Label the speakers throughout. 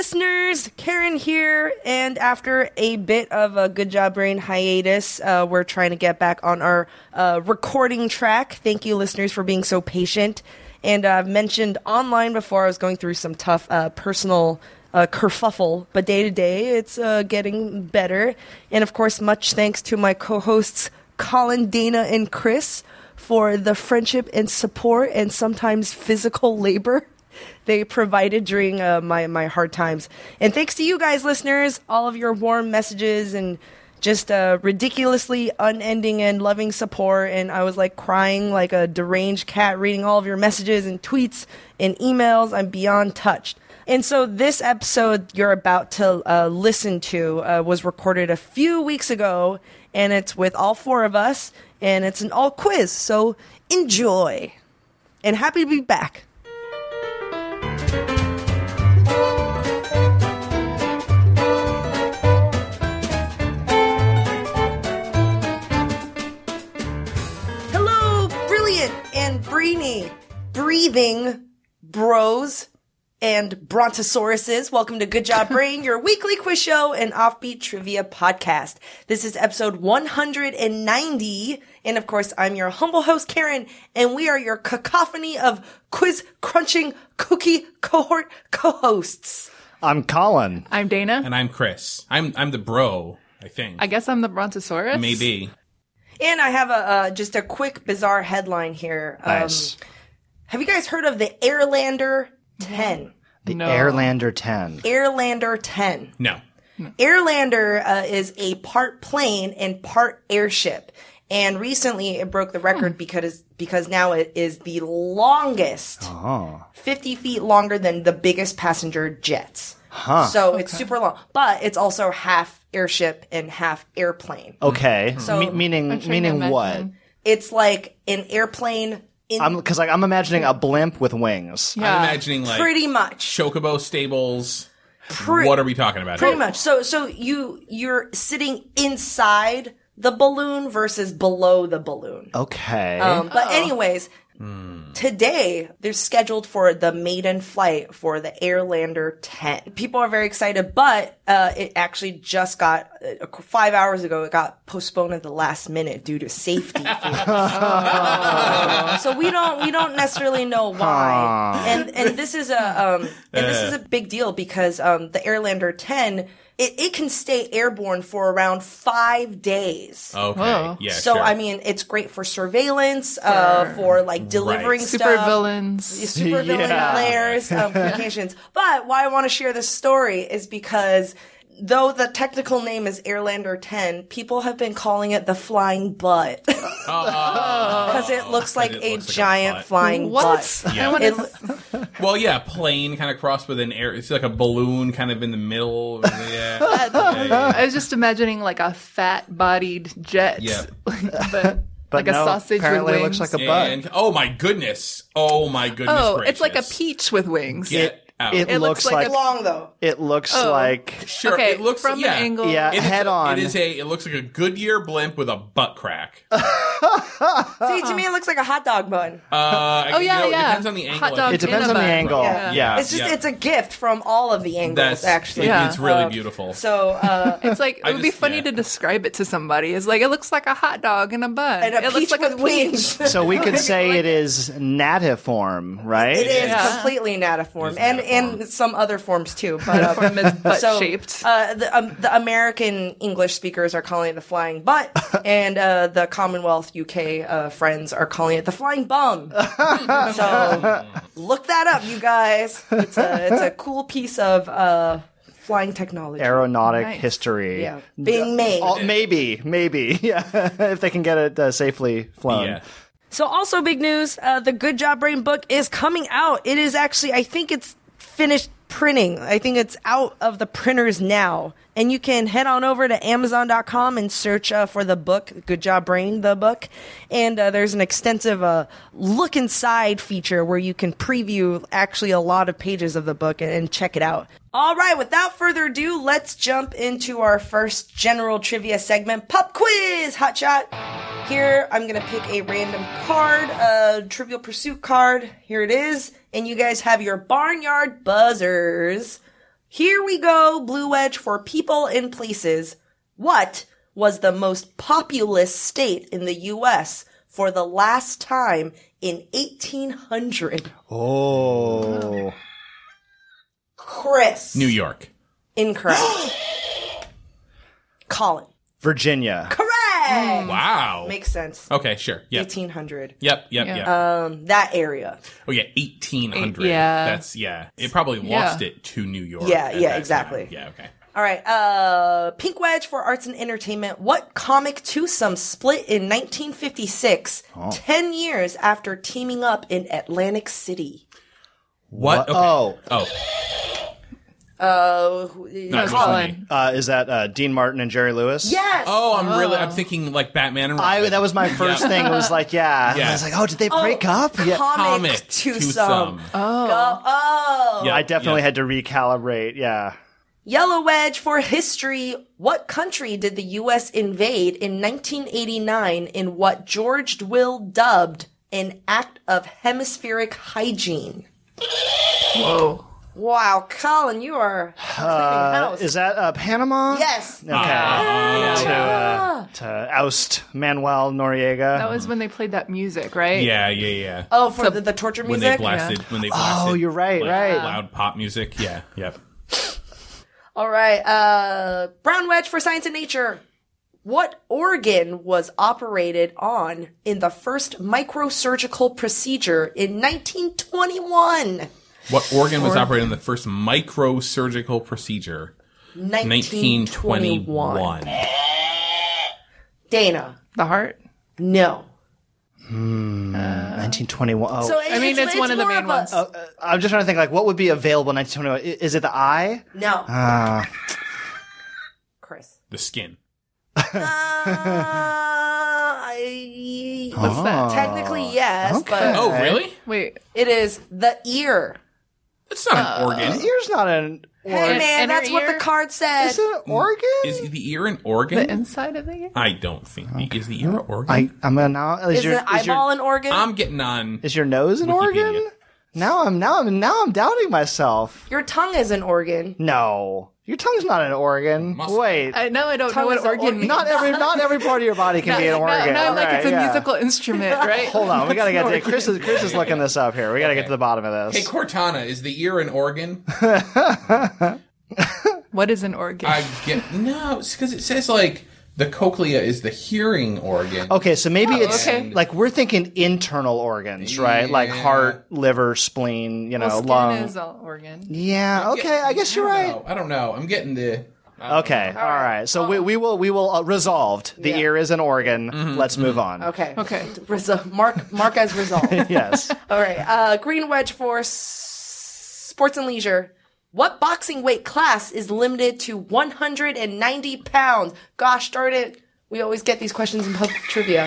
Speaker 1: listeners, Karen here, and after a bit of a Good Job Brain hiatus, we're trying to get back on our recording track. Thank you, listeners, for being so patient. And I've mentioned online before I was going through some tough personal kerfuffle, but day to day it's getting better. And of course, much thanks to my co-hosts Colin, Dana, and Chris for the friendship and support and sometimes physical labor they provided during my hard times. And thanks to you guys, listeners, all of your warm messages and just ridiculously unending and loving support. And I was like crying like a deranged cat reading all of your messages and tweets and emails. I'm beyond touched. And so this episode you're about to listen to was recorded a few weeks ago, and it's with all four of us, and it's an all quiz. So enjoy. And happy to be back. Hello, brilliant and breathing bros and brontosauruses. Welcome to Good Job Brain, your weekly quiz show and offbeat trivia podcast. This is episode 190. And of course, I'm your humble host, Karen, and we are your cacophony of quiz crunching cookie cohort co-hosts.
Speaker 2: I'm Colin.
Speaker 3: I'm Dana.
Speaker 4: And I'm Chris. I'm the bro, I think.
Speaker 3: I guess I'm the Brontosaurus.
Speaker 4: Maybe.
Speaker 1: And I have just a quick bizarre headline here.
Speaker 2: Nice.
Speaker 1: Have you guys heard of the Airlander 10?
Speaker 2: The
Speaker 3: No.
Speaker 2: Airlander 10.
Speaker 1: Airlander 10.
Speaker 4: No.
Speaker 1: Airlander is a part plane and part airship. And recently it broke the record because now it is the longest, 50 feet longer than the biggest passenger jets. So it's super long, but it's also half airship and half airplane.
Speaker 2: Okay.
Speaker 1: So-
Speaker 2: meaning what?
Speaker 1: It's like an airplane
Speaker 2: Because I'm imagining a blimp with wings.
Speaker 3: Yeah.
Speaker 4: I'm imagining like
Speaker 1: pretty much.
Speaker 4: Chocobo stables. What are we talking about
Speaker 1: Pretty
Speaker 4: here?
Speaker 1: much. So you're sitting inside the balloon versus below the balloon.
Speaker 2: Okay.
Speaker 1: But anyways, today they're scheduled for the maiden flight for the Airlander 10. People are very excited, but it actually just got 5 hours ago. It got postponed at the last minute due to safety fears. So we don't necessarily know why. And this is a big deal because the Airlander 10. It can stay airborne for around 5 days.
Speaker 4: Okay.
Speaker 3: Whoa.
Speaker 4: Yeah.
Speaker 1: So,
Speaker 4: sure.
Speaker 1: I mean, it's great for surveillance, for like delivering
Speaker 3: Super
Speaker 1: stuff.
Speaker 3: villains.
Speaker 1: Super villain
Speaker 2: Yeah.
Speaker 1: layers, applications. But why I want to share this story is because though the technical name is Airlander 10, people have been calling it the flying butt. Because it looks like
Speaker 4: It
Speaker 1: a
Speaker 4: looks like a
Speaker 1: giant
Speaker 4: butt.
Speaker 1: flying
Speaker 3: What?
Speaker 1: butt.
Speaker 4: Yeah.
Speaker 3: I wanna-
Speaker 1: It-
Speaker 4: Well, yeah, plane kind of crossed with an air. It's like a balloon kind of in the middle. Yeah.
Speaker 3: I was just imagining like a fat-bodied jet.
Speaker 4: Yeah.
Speaker 3: but like a
Speaker 2: no,
Speaker 3: sausage
Speaker 2: apparently
Speaker 3: with
Speaker 2: it
Speaker 3: wings.
Speaker 2: looks like a butt.
Speaker 4: And oh my goodness.
Speaker 3: Oh,
Speaker 4: Gracious.
Speaker 3: it's like a peach with wings.
Speaker 4: Get out.
Speaker 2: It
Speaker 3: It
Speaker 2: looks
Speaker 3: looks like
Speaker 2: like
Speaker 1: long though.
Speaker 2: it looks
Speaker 3: Oh.
Speaker 2: like
Speaker 4: Sure.
Speaker 3: Okay,
Speaker 4: It looks
Speaker 3: from
Speaker 4: yeah.
Speaker 3: an angle.
Speaker 2: yeah,
Speaker 4: It is
Speaker 2: head on.
Speaker 4: It looks like a Goodyear blimp with a butt crack.
Speaker 1: See, to me, it looks like a hot dog bun.
Speaker 3: Oh, yeah,
Speaker 4: It
Speaker 3: yeah.
Speaker 4: depends on the angle.
Speaker 3: Hot dog
Speaker 2: It depends
Speaker 3: in
Speaker 2: on
Speaker 3: a
Speaker 2: the
Speaker 3: bun.
Speaker 2: angle.
Speaker 1: Yeah.
Speaker 2: Yeah.
Speaker 1: It's just, it's a gift from all of the angles, actually.
Speaker 3: Yeah.
Speaker 4: It's really beautiful.
Speaker 1: So,
Speaker 3: It's like, it would be funny to describe it to somebody. It's like, it looks like a hot dog in a bun.
Speaker 1: and a
Speaker 3: it
Speaker 1: peach
Speaker 3: looks like
Speaker 1: with
Speaker 3: a peach.
Speaker 1: wings.
Speaker 2: So we could say it is natiform, right?
Speaker 1: It is
Speaker 3: Yeah.
Speaker 1: completely natiform,
Speaker 4: It is
Speaker 1: and
Speaker 4: natiform.
Speaker 1: some other forms too. But
Speaker 3: From its butt
Speaker 1: so
Speaker 3: shaped.
Speaker 1: the American English speakers are calling it the flying butt, and the Commonwealth UK friends are calling it the flying bum. So look that up, you guys. It's a cool piece of flying technology.
Speaker 2: Aeronautic
Speaker 3: Nice.
Speaker 2: history.
Speaker 1: Yeah, being made.
Speaker 2: Maybe. Yeah. If they can get it safely flown.
Speaker 4: Yeah.
Speaker 1: So also big news, the Good Job Brain book is coming out. It is actually, I think it's finished printing. I think it's out of the printers now. And you can head on over to Amazon.com and search for the book, Good Job Brain, the book. And there's an extensive look inside feature where you can preview actually a lot of pages of the book and check it out. All right, without further ado, let's jump into our first general trivia segment, Pop Quiz Hotshot. Here, I'm going to pick a random card, a Trivial Pursuit card. Here it is. And you guys have your barnyard buzzers Here we go, Blue Wedge for people and places. What was the most populous state in the U.S. for the last time in 1800?
Speaker 2: Oh.
Speaker 1: Chris.
Speaker 4: New York.
Speaker 1: Incorrect. Colin.
Speaker 2: Virginia.
Speaker 1: Correct.
Speaker 4: Wow.
Speaker 1: Makes sense.
Speaker 4: Okay, sure. Yep.
Speaker 1: 1800.
Speaker 4: Yep.
Speaker 1: That area.
Speaker 4: Oh yeah, 1800.
Speaker 3: Yeah.
Speaker 4: That's It probably lost it to New York.
Speaker 1: Yeah,
Speaker 4: at
Speaker 1: yeah,
Speaker 4: that
Speaker 1: exactly.
Speaker 4: time. Yeah. Okay.
Speaker 1: All right. Pink Wedge for arts and entertainment. What comic twosome split in 1956, 10 years after teaming up in Atlantic City?
Speaker 4: What? Okay.
Speaker 2: Oh.
Speaker 4: Not
Speaker 3: Colin.
Speaker 2: Is that Dean Martin and Jerry Lewis?
Speaker 1: Yes.
Speaker 4: Oh, I'm thinking like Batman and Robin.
Speaker 2: That was my first thing. It was like, yeah.
Speaker 4: Yeah.
Speaker 2: I was like, oh, did they break up? Yeah.
Speaker 1: Comic twosome. Oh.
Speaker 4: Yep,
Speaker 2: I definitely
Speaker 4: yep.
Speaker 2: had to recalibrate. Yeah.
Speaker 1: Yellow Wedge for history. What country did the U.S. invade in 1989 in what George Will dubbed an act of hemispheric hygiene?
Speaker 3: Whoa.
Speaker 1: Wow, Colin, you are cleaning house.
Speaker 2: Is that Panama?
Speaker 1: Yes.
Speaker 2: Okay. To oust Manuel Noriega.
Speaker 3: That was when they played that music, right?
Speaker 4: Yeah.
Speaker 1: Oh, for the torture
Speaker 4: When
Speaker 1: music?
Speaker 4: they blasted.
Speaker 2: Oh, you're right, right.
Speaker 4: Loud pop music. Yeah. Yep.
Speaker 1: All right. Brown Wedge for science and nature. What organ was operated on in the first microsurgical procedure in 1921?
Speaker 4: What organ was operated in the first microsurgical procedure? 1921.
Speaker 1: Dana.
Speaker 3: The heart?
Speaker 1: No.
Speaker 2: 1921. Oh.
Speaker 1: So
Speaker 3: it's one of the
Speaker 1: more
Speaker 3: main ones.
Speaker 2: I'm just trying to think, like, what would be available in 1921? Is it the eye?
Speaker 1: No. Chris.
Speaker 4: The skin.
Speaker 3: What's that?
Speaker 1: Technically, yes,
Speaker 2: okay.
Speaker 1: but
Speaker 4: Oh, really?
Speaker 3: Wait.
Speaker 1: it is the ear.
Speaker 4: It's not an organ.
Speaker 2: The ear's not an
Speaker 1: Hey,
Speaker 2: organ.
Speaker 1: man,
Speaker 3: inner
Speaker 1: that's what
Speaker 3: ear?
Speaker 1: the card said.
Speaker 2: Is it an organ?
Speaker 4: Is the ear an organ?
Speaker 3: The inside of the ear?
Speaker 4: I don't think. Is the ear an organ?
Speaker 2: I'm gonna now.
Speaker 1: Is an eyeball an organ?
Speaker 4: I'm getting on.
Speaker 2: Is your nose an
Speaker 4: Wikipedia.
Speaker 2: organ? Now I'm doubting myself.
Speaker 1: Your tongue is an organ.
Speaker 2: No, your tongue's not an organ.
Speaker 4: Must-
Speaker 2: Wait,
Speaker 3: I know I don't
Speaker 1: Tongue
Speaker 3: know what
Speaker 1: is an
Speaker 3: organ
Speaker 1: organ.
Speaker 3: means.
Speaker 2: not every part of your body can be an organ.
Speaker 3: Now I'm like,
Speaker 2: Right,
Speaker 3: it's a
Speaker 2: yeah.
Speaker 3: musical instrument, right?
Speaker 2: Hold on, we gotta get to
Speaker 3: Organ.
Speaker 2: Chris is looking this up here. We gotta get to the bottom of
Speaker 4: Hey,
Speaker 2: this.
Speaker 4: Cortana, is the ear an organ?
Speaker 3: What is an organ?
Speaker 4: I get no, it's because it says like the cochlea is the hearing organ.
Speaker 2: Okay, so maybe it's
Speaker 3: okay.
Speaker 2: like we're thinking internal organs, right? Like
Speaker 4: Yeah.
Speaker 2: heart, liver, spleen,
Speaker 3: Skin
Speaker 2: lung.
Speaker 3: is all organ.
Speaker 2: Yeah. Okay, I guess you're right.
Speaker 4: I don't know. I'm getting the.
Speaker 2: Okay, all right. So we will resolved. The
Speaker 1: Yeah.
Speaker 2: ear is an organ. Let's move on.
Speaker 1: Okay.
Speaker 3: Okay.
Speaker 1: Mark as resolved.
Speaker 2: Yes.
Speaker 1: All right. Green Wedge for sports and leisure. What boxing weight class is limited to 190 pounds? Gosh darn it. We always get these questions in public trivia.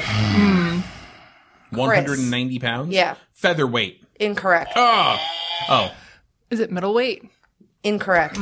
Speaker 4: 190 pounds?
Speaker 1: Yeah.
Speaker 4: Featherweight.
Speaker 1: Incorrect.
Speaker 4: Oh.
Speaker 3: Is it middleweight?
Speaker 1: Incorrect.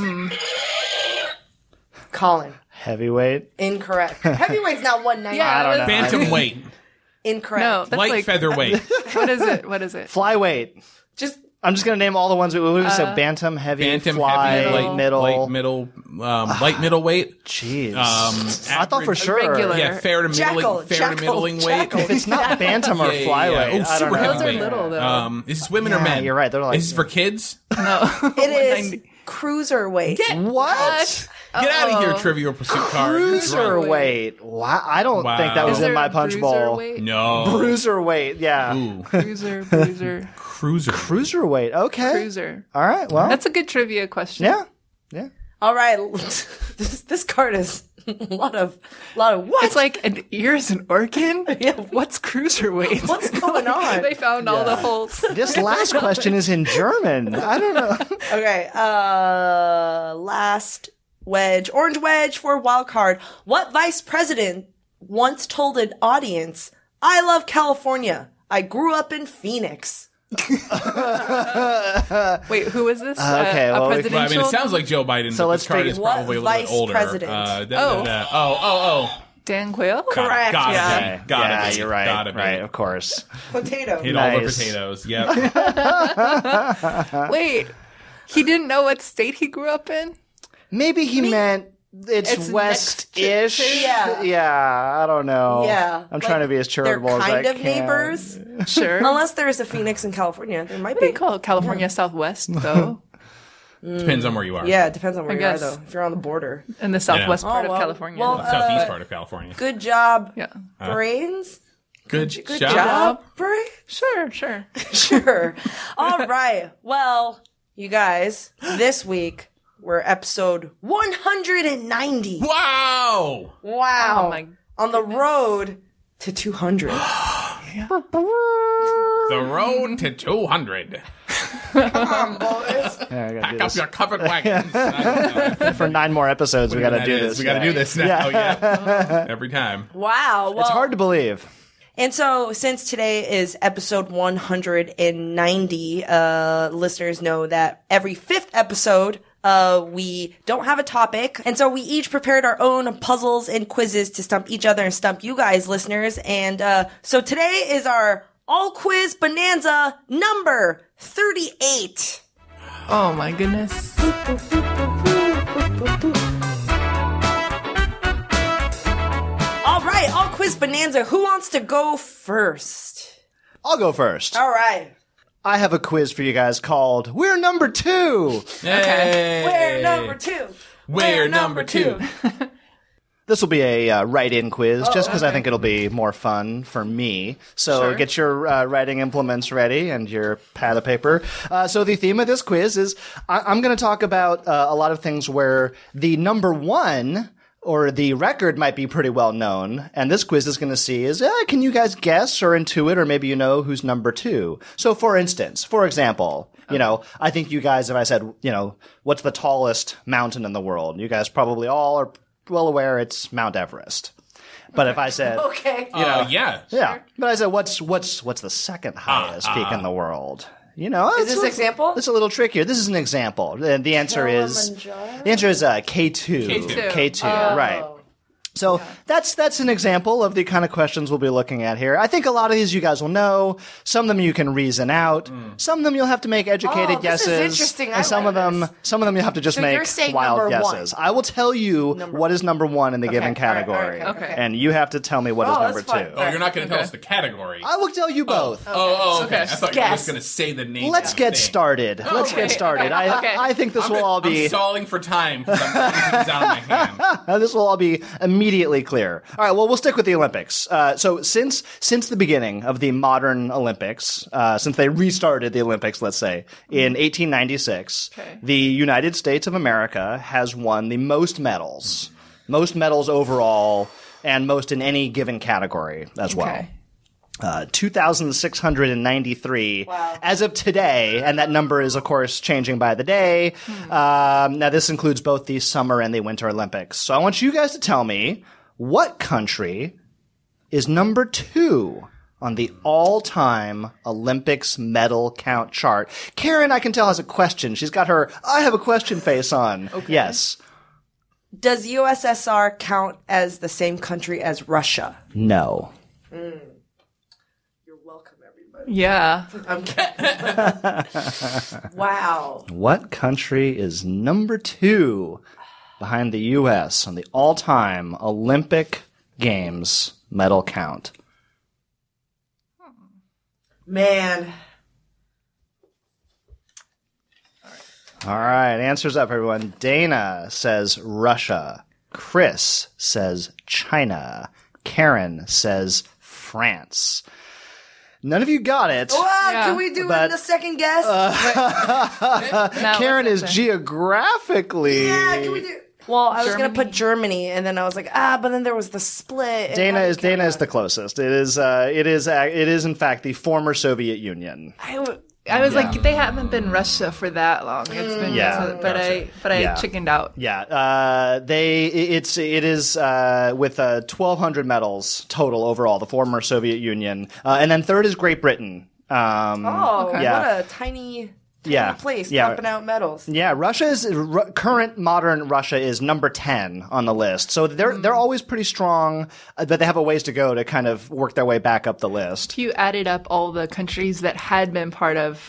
Speaker 1: Colin.
Speaker 2: Heavyweight.
Speaker 1: Incorrect. Heavyweight's not 190.
Speaker 3: Yeah,
Speaker 2: I don't know.
Speaker 4: Bantamweight.
Speaker 1: Incorrect.
Speaker 3: No, that's
Speaker 4: Light
Speaker 3: like
Speaker 4: featherweight.
Speaker 3: What is it? What is it?
Speaker 2: Flyweight.
Speaker 1: Just
Speaker 2: I'm just gonna name all the ones we said: bantam, heavy,
Speaker 4: Bantam,
Speaker 2: fly,
Speaker 4: heavy,
Speaker 2: light, middle.
Speaker 4: light middleweight.
Speaker 2: Jeez.
Speaker 4: I
Speaker 2: I thought for sure.
Speaker 3: regular.
Speaker 4: Yeah, fair to middling,
Speaker 1: Jackal.
Speaker 4: weight.
Speaker 2: If it's not bantam or flyweight,
Speaker 4: Oh,
Speaker 2: I don't
Speaker 4: super
Speaker 2: know.
Speaker 4: heavyweight.
Speaker 3: Those are little, though.
Speaker 4: Is this women
Speaker 2: Yeah,
Speaker 4: or men?
Speaker 2: you're right. They're like-
Speaker 4: Is this for kids?
Speaker 3: No.
Speaker 1: it is
Speaker 3: 190.
Speaker 1: cruiserweight.
Speaker 2: What?
Speaker 4: Get out of here, Trivial Pursuit card. You're drunk.
Speaker 2: Cruiserweight. Wow. I don't
Speaker 4: Wow.
Speaker 2: think that was
Speaker 3: Is
Speaker 2: in
Speaker 3: there
Speaker 2: my
Speaker 3: a
Speaker 2: punch bowl.
Speaker 3: bruiserweight?
Speaker 4: No.
Speaker 2: Bruiserweight. Yeah.
Speaker 4: Ooh.
Speaker 3: Bruiser.
Speaker 4: Cruiser.
Speaker 2: Cruiserweight. Okay.
Speaker 3: Cruiser.
Speaker 2: All right. Well.
Speaker 3: That's a good trivia question.
Speaker 2: yeah. Yeah.
Speaker 1: All right. This card is a lot of what?
Speaker 3: It's like an ear is an organ?
Speaker 1: Yeah.
Speaker 3: What's cruiserweight?
Speaker 1: What's going on?
Speaker 3: They found all the holes.
Speaker 2: This last question is in German. I don't know.
Speaker 1: Okay, last wedge. Orange wedge for wild card. What vice president once told an audience, "I love California. I grew up in Phoenix."
Speaker 3: Wait, who is this?
Speaker 2: Okay,
Speaker 3: a
Speaker 2: well, we-
Speaker 3: presidential?
Speaker 4: Well, I mean, it sounds like Joe Biden,
Speaker 2: So
Speaker 4: but
Speaker 2: let's
Speaker 4: this card
Speaker 2: figure-
Speaker 4: is probably a
Speaker 1: What
Speaker 4: little bit
Speaker 1: vice
Speaker 4: older.
Speaker 1: president?
Speaker 3: Dan Quayle?
Speaker 1: Correct.
Speaker 4: Gotta
Speaker 3: Yeah.
Speaker 4: be. Gotta
Speaker 2: yeah,
Speaker 4: be.
Speaker 2: you're right.
Speaker 4: Gotta be.
Speaker 2: Right, of course.
Speaker 1: Potato.
Speaker 4: Hit all the
Speaker 2: Nice.
Speaker 4: potatoes. Yep.
Speaker 3: Wait, He didn't know what state he grew up in?
Speaker 2: Maybe he meant it's
Speaker 3: It's
Speaker 2: west-ish.
Speaker 3: next to-
Speaker 2: Yeah, I don't know.
Speaker 1: Yeah.
Speaker 2: I'm trying to be as charitable
Speaker 1: they're
Speaker 2: as I
Speaker 1: kind
Speaker 2: can.
Speaker 1: of neighbors.
Speaker 3: Sure.
Speaker 1: Unless there's a Phoenix in California. There might
Speaker 3: They
Speaker 1: be.
Speaker 3: call California Southwest, though,
Speaker 4: Depends on where you are.
Speaker 1: Yeah, it depends on where you are,
Speaker 3: guess.
Speaker 1: though. If you're on the border.
Speaker 3: in the southwest part
Speaker 1: Oh,
Speaker 3: of
Speaker 1: well.
Speaker 3: California.
Speaker 1: Well,
Speaker 4: Southeast part of California.
Speaker 1: Good job,
Speaker 3: yeah.
Speaker 1: brains.
Speaker 4: Good
Speaker 3: job.
Speaker 1: Brains.
Speaker 3: Sure.
Speaker 1: Sure. All right. Well, you guys, this week we're episode 190.
Speaker 4: Wow!
Speaker 1: Wow.
Speaker 3: Oh my
Speaker 1: On the road to 200.
Speaker 4: The road to 200.
Speaker 2: Yeah, I gotta
Speaker 4: Pack
Speaker 2: do
Speaker 4: up your covered wagons.
Speaker 2: this. For 9 more episodes, we got to do this.
Speaker 4: We got to do this now. Yeah. Every time.
Speaker 1: Wow. Well,
Speaker 2: It's hard to believe.
Speaker 1: And so, since today is episode 190, listeners know that every 5th episode, we don't have a topic. And so we each prepared our own puzzles and quizzes to stump each other and stump you guys, listeners. And, so today is our all quiz bonanza number 38.
Speaker 3: Oh my goodness.
Speaker 1: All right, all quiz bonanza. Who wants to go first?
Speaker 2: I'll go first.
Speaker 1: All right.
Speaker 2: I have a quiz for you guys called We're Number 2.
Speaker 4: Hey.
Speaker 1: We're number 2.
Speaker 4: We're number 2.
Speaker 2: This will be a write-in quiz, just because I think it'll be more fun for me. So
Speaker 3: Sure.
Speaker 2: get your writing implements ready and your pad of paper. So the theme of this quiz is I'm going to talk about a lot of things where the number 1 or the record might be pretty well known, and this quiz is going to see is, can you guys guess or intuit, or maybe you know who's number 2? So for example, you know, I think you guys, if I said, you know, what's the tallest mountain in the world, you guys probably all are well aware it's Mount Everest. But if I said,
Speaker 1: Okay.
Speaker 4: Yeah.
Speaker 2: yeah, but I said, what's the second highest peak in the world? You know,
Speaker 1: Is this an example?
Speaker 2: It's a little trickier. This is an example. And the answer is
Speaker 1: Kilimanjaro?
Speaker 2: K2.
Speaker 3: K2.
Speaker 2: Right. So that's an example of the kind of questions we'll be looking at here. I think a lot of these you guys will know. Some of them you can reason out. Some of them you'll have to make educated
Speaker 1: this is
Speaker 2: guesses.
Speaker 1: interesting. I
Speaker 2: And some
Speaker 1: like
Speaker 2: of them you'll have to just
Speaker 1: So you're
Speaker 2: make
Speaker 1: saying
Speaker 2: wild
Speaker 1: number one.
Speaker 2: guesses. I will tell you what is number 1 in the given
Speaker 1: all right,
Speaker 2: category.
Speaker 3: okay.
Speaker 2: And you have to tell me what is
Speaker 1: Oh,
Speaker 2: number
Speaker 1: that's fun.
Speaker 2: 2.
Speaker 4: Oh, you're not going to tell us the category.
Speaker 2: I will tell you both.
Speaker 4: Oh, okay.
Speaker 3: Okay.
Speaker 4: I thought you were
Speaker 1: Guess.
Speaker 4: just going to say the name.
Speaker 2: Let's
Speaker 4: of the
Speaker 2: get
Speaker 4: thing.
Speaker 2: started. Let's get started.
Speaker 3: Okay.
Speaker 2: I think this will all be
Speaker 4: I'm stalling for time because I'm putting things down in my hand.
Speaker 2: this will all be immediately clear. All right, well, we'll stick with the Olympics. So since the beginning of the modern Olympics, since they restarted the Olympics, let's say, in 1896, the United States of America has won the most medals overall, and most in any given category as well.
Speaker 3: Okay.
Speaker 2: 2,693
Speaker 1: Wow.
Speaker 2: as of today, and that number is, of course, changing by the day. Now, this includes both the Summer and the Winter Olympics. So I want you guys to tell me what country is number 2 on the all-time Olympics medal count chart. Karen, I can tell, has a question. She's got her I have a question face on. Okay. Yes.
Speaker 1: Does USSR count as the same country as Russia?
Speaker 2: No.
Speaker 1: You're welcome, everybody.
Speaker 3: Yeah.
Speaker 1: I'm kidding. Wow.
Speaker 2: What country is number 2 behind the U.S. on the all-time Olympic Games medal count?
Speaker 1: Man.
Speaker 2: All right, answers up, everyone. Dana says Russia. Chris says China. Karen says France. None of you got it.
Speaker 1: Wow,
Speaker 3: Yeah.
Speaker 1: can we do
Speaker 2: But-
Speaker 1: the second guess?
Speaker 3: Now,
Speaker 2: Karen
Speaker 3: what's
Speaker 2: is
Speaker 3: that say?
Speaker 2: geographically.
Speaker 1: yeah, can we do... Well, I was going to
Speaker 3: Germany?
Speaker 1: put Germany, and then I was like, but then there was the split. and
Speaker 2: Dana
Speaker 1: how
Speaker 2: is
Speaker 1: do you count
Speaker 2: the closest. It is in fact the former Soviet Union.
Speaker 1: that?
Speaker 3: I was like, they haven't been Russia for that long. It's been,
Speaker 2: Yeah.
Speaker 3: but I
Speaker 2: Yeah.
Speaker 3: chickened out.
Speaker 2: Yeah, it is with 1,200 medals total overall. The former Soviet Union, and then third is Great Britain.
Speaker 1: Oh,
Speaker 2: Yeah.
Speaker 1: what a tiny
Speaker 2: Yeah.
Speaker 1: place
Speaker 2: Yeah.
Speaker 1: pumping out medals.
Speaker 2: Yeah, current modern Russia is number 10 on the list. So they're always pretty strong, but they have a ways to go to kind of work their way back up the list.
Speaker 3: If you added up all the countries that had been part of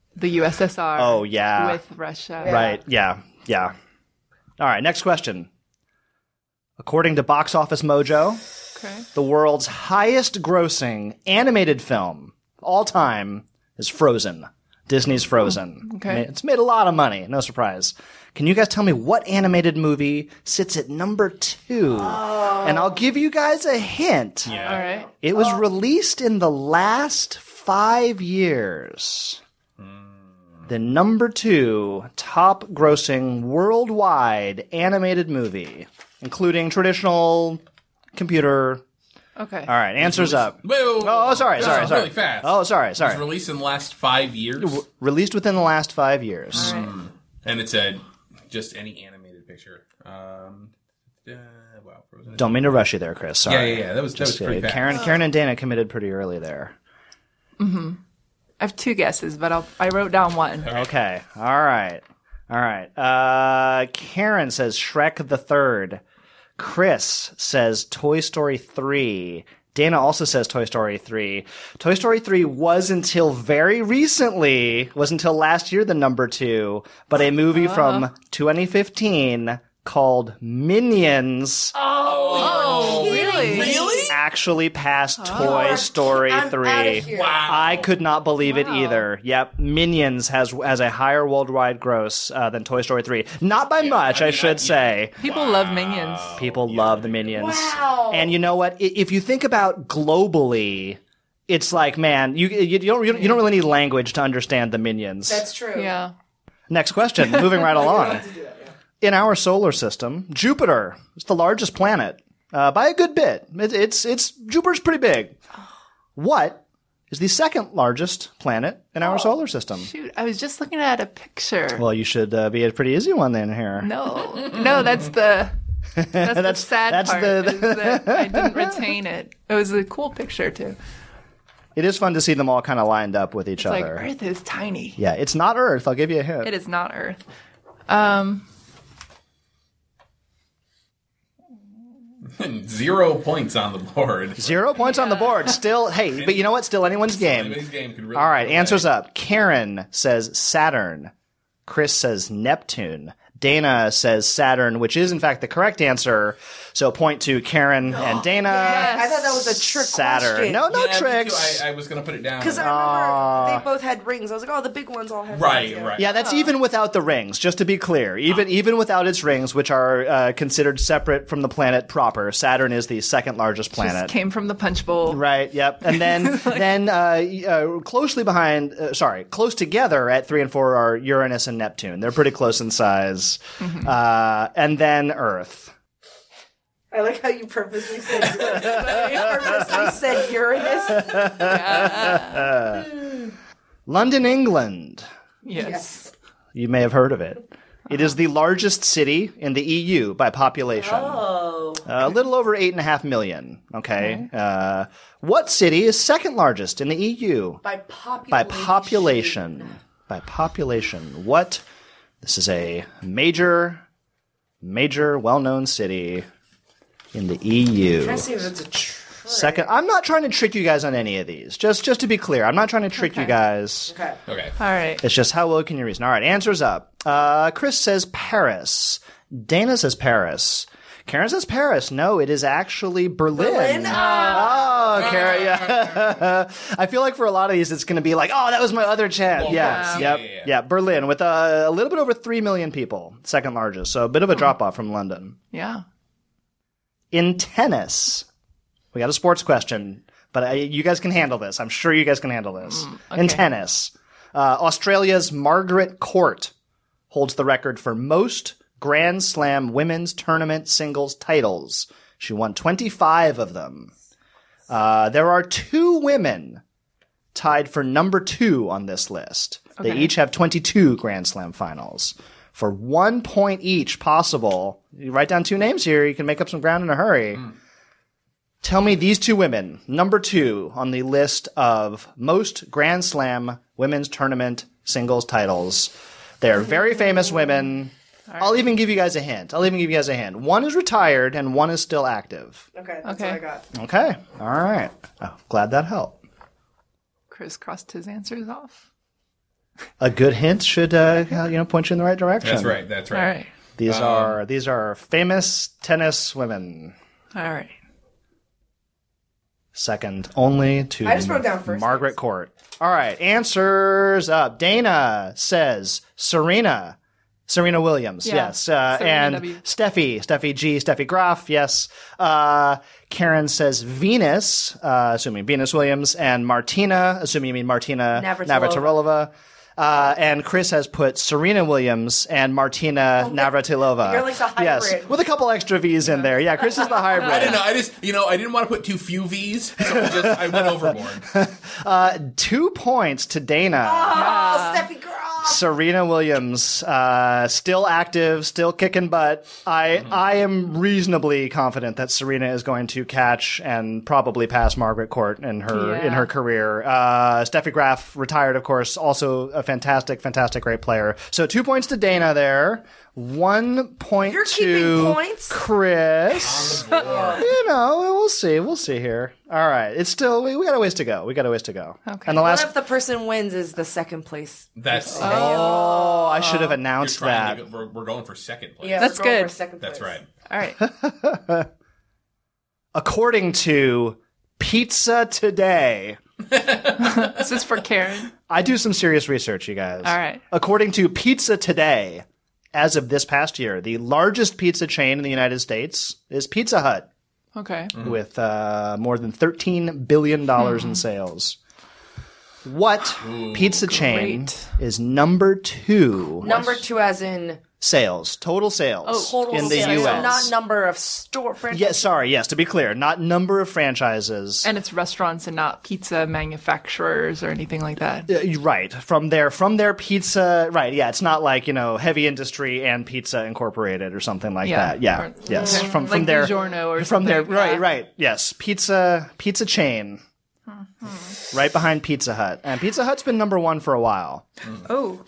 Speaker 3: the USSR.
Speaker 2: Oh, yeah.
Speaker 3: With Russia.
Speaker 2: Right. Yeah. Yeah. All right. Next question. According to Box Office Mojo,
Speaker 3: Okay.
Speaker 2: the world's highest grossing animated film all time is Frozen. Disney's Frozen.
Speaker 3: Okay.
Speaker 2: It's made a lot of money. No surprise. Can you guys tell me what animated movie sits at number 2? And I'll give you guys a hint.
Speaker 4: Yeah.
Speaker 3: All right.
Speaker 2: It was released in the last 5 years. The number 2 top grossing worldwide animated movie, including traditional computer.
Speaker 3: Okay.
Speaker 2: All right, answers up.
Speaker 4: Whoa,
Speaker 2: Oh, sorry.
Speaker 4: Really fast.
Speaker 2: Oh, sorry.
Speaker 4: It was released in the last 5 years.
Speaker 2: Released within the last 5 years.
Speaker 3: All right.
Speaker 4: And it's just any animated picture. Wow. Frozen.
Speaker 2: Don't mean to rush you there, Chris. Sorry.
Speaker 4: Yeah. That was pretty fast.
Speaker 2: Karen and Dana committed pretty early there.
Speaker 3: I have 2 guesses, but I wrote down one.
Speaker 2: Okay. All right. Karen says Shrek the Third. Chris says Toy Story 3. Dana also says Toy Story 3. Toy Story 3 was until last year the number 2, but a movie from 2015 called Minions
Speaker 3: Oh, really?
Speaker 2: actually passed Toy Story 3.
Speaker 4: Wow.
Speaker 2: I could not believe it either. Yep, Minions has a higher worldwide gross than Toy Story 3. Not by much, I should say.
Speaker 3: People love Minions.
Speaker 2: People love the Minions. Wow. And you know what? If you think about globally, it's like, man, you don't really need language to understand the Minions.
Speaker 1: That's true.
Speaker 3: Yeah.
Speaker 2: Next question, moving right along. In our solar system, Jupiter is the largest planet by a good bit. It's Jupiter's pretty big. What is the second largest planet in our solar system?
Speaker 3: Shoot, I was just looking at a picture.
Speaker 2: Well, you should be a pretty easy one then here.
Speaker 3: No, that's the sad
Speaker 2: that's
Speaker 3: part.
Speaker 2: the-
Speaker 3: is that I didn't retain it. It was a cool picture too.
Speaker 2: It is fun to see them all kind of lined up with each
Speaker 3: It's like
Speaker 2: other.
Speaker 3: Earth is tiny.
Speaker 2: Yeah, it's not Earth. I'll give you a hint.
Speaker 3: It is not Earth.
Speaker 4: 0 points on the board.
Speaker 2: 0 points on the board. Still, hey, but you know what? Still anyone's game.
Speaker 4: Anybody's game could really
Speaker 2: All right,
Speaker 4: go
Speaker 2: answers
Speaker 4: away.
Speaker 2: up. Karen says Saturn. Chris says Neptune. Dana says Saturn, which is in fact the correct answer. So a point to Karen and Dana.
Speaker 1: I thought that was a trick
Speaker 2: Saturn.
Speaker 1: question.
Speaker 2: No
Speaker 4: Yeah, me too.
Speaker 2: tricks.
Speaker 4: I was going to put it down.
Speaker 1: Because I remember they both had rings. I was like, oh, the big ones all have
Speaker 4: Right,
Speaker 1: rings.
Speaker 4: right.
Speaker 2: Yeah, that's even without the rings. Just to be clear, even without its rings, which are considered separate from the planet proper, Saturn is the second largest planet.
Speaker 3: Just came from the punch bowl.
Speaker 2: Right. Yep. And then closely behind, close together at 3 and 4 are Uranus and Neptune. They're pretty close in size. And then Earth.
Speaker 1: I like how you purposely said Uranus.
Speaker 2: London, England.
Speaker 3: Yes.
Speaker 2: You may have heard of it. It is the largest city in the EU by population.
Speaker 1: Oh.
Speaker 2: A little over 8.5 million. Okay. What city is second largest in the EU?
Speaker 1: By population.
Speaker 2: By population. By population. What? This is a major, well-known city in the EU.
Speaker 1: I'm trying to see if it's a trick.
Speaker 2: Second, I'm not trying to trick you guys on any of these. Just to be clear, I'm not trying to trick you guys.
Speaker 1: Okay.
Speaker 4: Okay.
Speaker 3: All right.
Speaker 2: It's just how well can you reason. All right, answers up. Chris says Paris. Dana says Paris. Karen says Paris. No, it is actually Berlin.
Speaker 1: Berlin?
Speaker 2: Oh, Karen. Yeah. I feel like for a lot of these, it's going to be like, oh, that was my other chance.
Speaker 4: Well,
Speaker 2: Yeah.
Speaker 4: yeah.
Speaker 2: Yep. Yeah. Berlin with a little bit over 3 million people, second largest. So a bit of a drop off from London.
Speaker 3: Yeah.
Speaker 2: In tennis, we got a sports question, but you guys can handle this. I'm sure you guys can handle this. In tennis, Australia's Margaret Court holds the record for most Grand Slam women's tournament singles titles. She won 25 of them. There are 2 women tied for number 2 on this list. They each have 22 Grand Slam finals. For 1 point each possible, you write down 2 names here, you can make up some ground in a hurry. Tell me these 2 women, number 2 on the list of most Grand Slam women's tournament singles titles. They're very famous women. Right. I'll even give you guys a hint. One is retired and one is still active.
Speaker 1: Okay, that's what I got.
Speaker 2: Okay, all right. Oh, glad that helped.
Speaker 3: Chris crossed his answers off.
Speaker 2: A good hint should point you in the right direction.
Speaker 4: That's right. That's right.
Speaker 3: All right.
Speaker 2: These are famous tennis women.
Speaker 3: All right.
Speaker 2: Second only to
Speaker 1: I just wrote down first
Speaker 2: Margaret
Speaker 1: names.
Speaker 2: Court. All right, answers up. Dana says Serena Williams,
Speaker 3: Yeah,
Speaker 2: yes.
Speaker 3: Serena
Speaker 2: And
Speaker 3: W.
Speaker 2: Steffi G, Steffi Graf, yes. Karen says Venus, assuming Venus Williams, and Martina, assuming you mean Martina
Speaker 1: Navratilova.
Speaker 2: And Chris has put Serena Williams and Martina Navratilova.
Speaker 1: You're like the hybrid.
Speaker 2: Yes, with a couple extra V's in there. Yeah, Chris is the hybrid.
Speaker 4: I didn't know. I didn't want to put too few V's, so I went overboard.
Speaker 2: 2 points to Dana.
Speaker 1: Oh, Steffi Graf.
Speaker 2: Serena Williams, still active, still kicking butt. I am reasonably confident that Serena is going to catch and probably pass Margaret Court in her career. Steffi Graf retired, of course, also a fantastic great player. So 2 points to Dana there. 1 point
Speaker 1: You're
Speaker 2: to
Speaker 1: keeping points?
Speaker 2: Chris. We'll see here. All right, it's still we got a ways to go.
Speaker 3: Okay.
Speaker 2: And the
Speaker 1: What
Speaker 2: last.
Speaker 1: if the person wins is the second place?
Speaker 4: That's
Speaker 2: Oh, I should have
Speaker 4: you're
Speaker 2: announced
Speaker 4: trying
Speaker 2: that.
Speaker 4: we're going for second place.
Speaker 1: Yeah,
Speaker 3: That's
Speaker 1: we're going
Speaker 3: good.
Speaker 1: for second
Speaker 4: That's
Speaker 1: place.
Speaker 4: right.
Speaker 3: All right.
Speaker 2: According to Pizza Today.
Speaker 3: This is for Karen.
Speaker 2: I do some serious research, you guys.
Speaker 3: All right.
Speaker 2: According to Pizza Today, as of this past year, the largest pizza chain in the United States is Pizza Hut,
Speaker 3: Okay.
Speaker 2: with more than $13 billion in sales. What pizza chain
Speaker 3: great.
Speaker 2: is number 2
Speaker 1: Number 2 as in
Speaker 2: sales, total sales
Speaker 1: total
Speaker 2: in the
Speaker 1: sales.
Speaker 2: U.S.?
Speaker 1: So not number of store franchises.
Speaker 2: Yes, to be clear, not number of franchises.
Speaker 3: And it's restaurants and not pizza manufacturers or anything like that.
Speaker 2: Right. From their pizza, right. Yeah. It's not like, heavy industry and Pizza Incorporated or something like
Speaker 3: Yeah.
Speaker 2: that. Yeah.
Speaker 3: Or-
Speaker 2: Yes.
Speaker 3: Okay.
Speaker 2: From
Speaker 3: Like
Speaker 2: their,
Speaker 3: DiGiorno or
Speaker 2: from their,
Speaker 3: something, yeah.
Speaker 2: right. Yes. Pizza chain. Right behind Pizza Hut. And Pizza Hut's been number 1 for a while.
Speaker 1: Oh.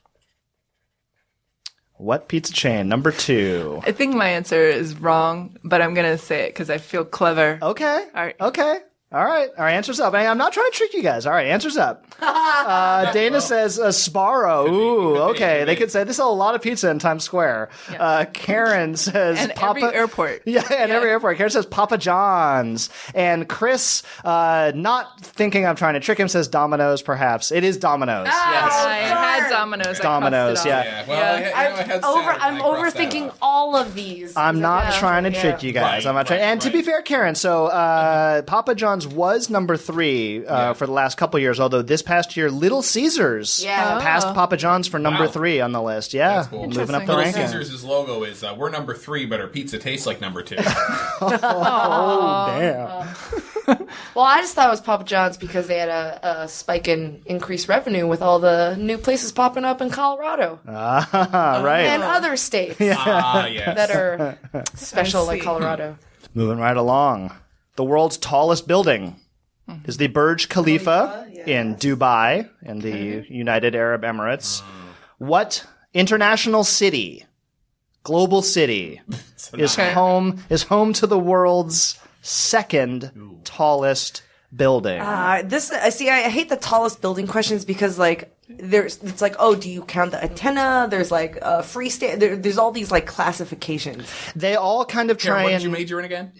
Speaker 2: What pizza chain? Number 2.
Speaker 3: I think my answer is wrong, but I'm going to say it because I feel clever.
Speaker 2: Okay.
Speaker 3: All right.
Speaker 2: Okay. All right. Our answer's up. Hey, I'm not trying to trick you guys. All right. Answer's up. Dana says Sbarro. Ooh, okay. They could say this is a lot of pizza in Times Square. Karen says
Speaker 3: And
Speaker 2: Papa.
Speaker 3: every airport.
Speaker 2: Yeah, and every airport. Karen says Papa John's. And Chris, not thinking I'm trying to trick him, says Domino's, perhaps. It is Domino's.
Speaker 3: I
Speaker 2: Yes.
Speaker 3: had Domino's.
Speaker 2: Domino's,
Speaker 3: I crossed it off.
Speaker 2: yeah.
Speaker 4: Yeah. Well, I had salad, and
Speaker 1: I'm
Speaker 4: I crossed that
Speaker 1: overthinking
Speaker 4: off.
Speaker 1: all of these.
Speaker 2: I'm not trying to
Speaker 1: Yeah.
Speaker 2: trick you guys.
Speaker 4: Right,
Speaker 2: I'm not trying.
Speaker 4: right,
Speaker 2: And to be
Speaker 4: right.
Speaker 2: fair, Karen, so Papa John's was number 3 for the last couple years. Although this past year, Little Caesars
Speaker 1: Yeah.
Speaker 2: passed Papa John's for number
Speaker 4: Wow.
Speaker 2: 3 on the list. Yeah,
Speaker 4: That's cool.
Speaker 2: moving up the
Speaker 3: Interesting.
Speaker 4: Little
Speaker 2: ranking.
Speaker 4: Caesars' logo is we're number 3, but our pizza tastes like number 2.
Speaker 2: Oh damn!
Speaker 1: Well, I just thought it was Papa John's because they had a spike in increased revenue with all the new places popping up in Colorado
Speaker 2: Right.
Speaker 1: and other states
Speaker 4: Yes.
Speaker 1: that are special like
Speaker 3: see.
Speaker 1: Colorado.
Speaker 2: Moving right along. The world's tallest building is the Burj Khalifa in Dubai in the United Arab Emirates. What international city, global city, is
Speaker 3: Okay.
Speaker 2: home to the world's second tallest building?
Speaker 1: I hate the tallest building questions because it's like, oh, do you count the antenna? There's like freestand. There's all these like classifications.
Speaker 2: They all kind of
Speaker 4: Karen,
Speaker 2: try
Speaker 4: what did
Speaker 2: and
Speaker 4: you major in again?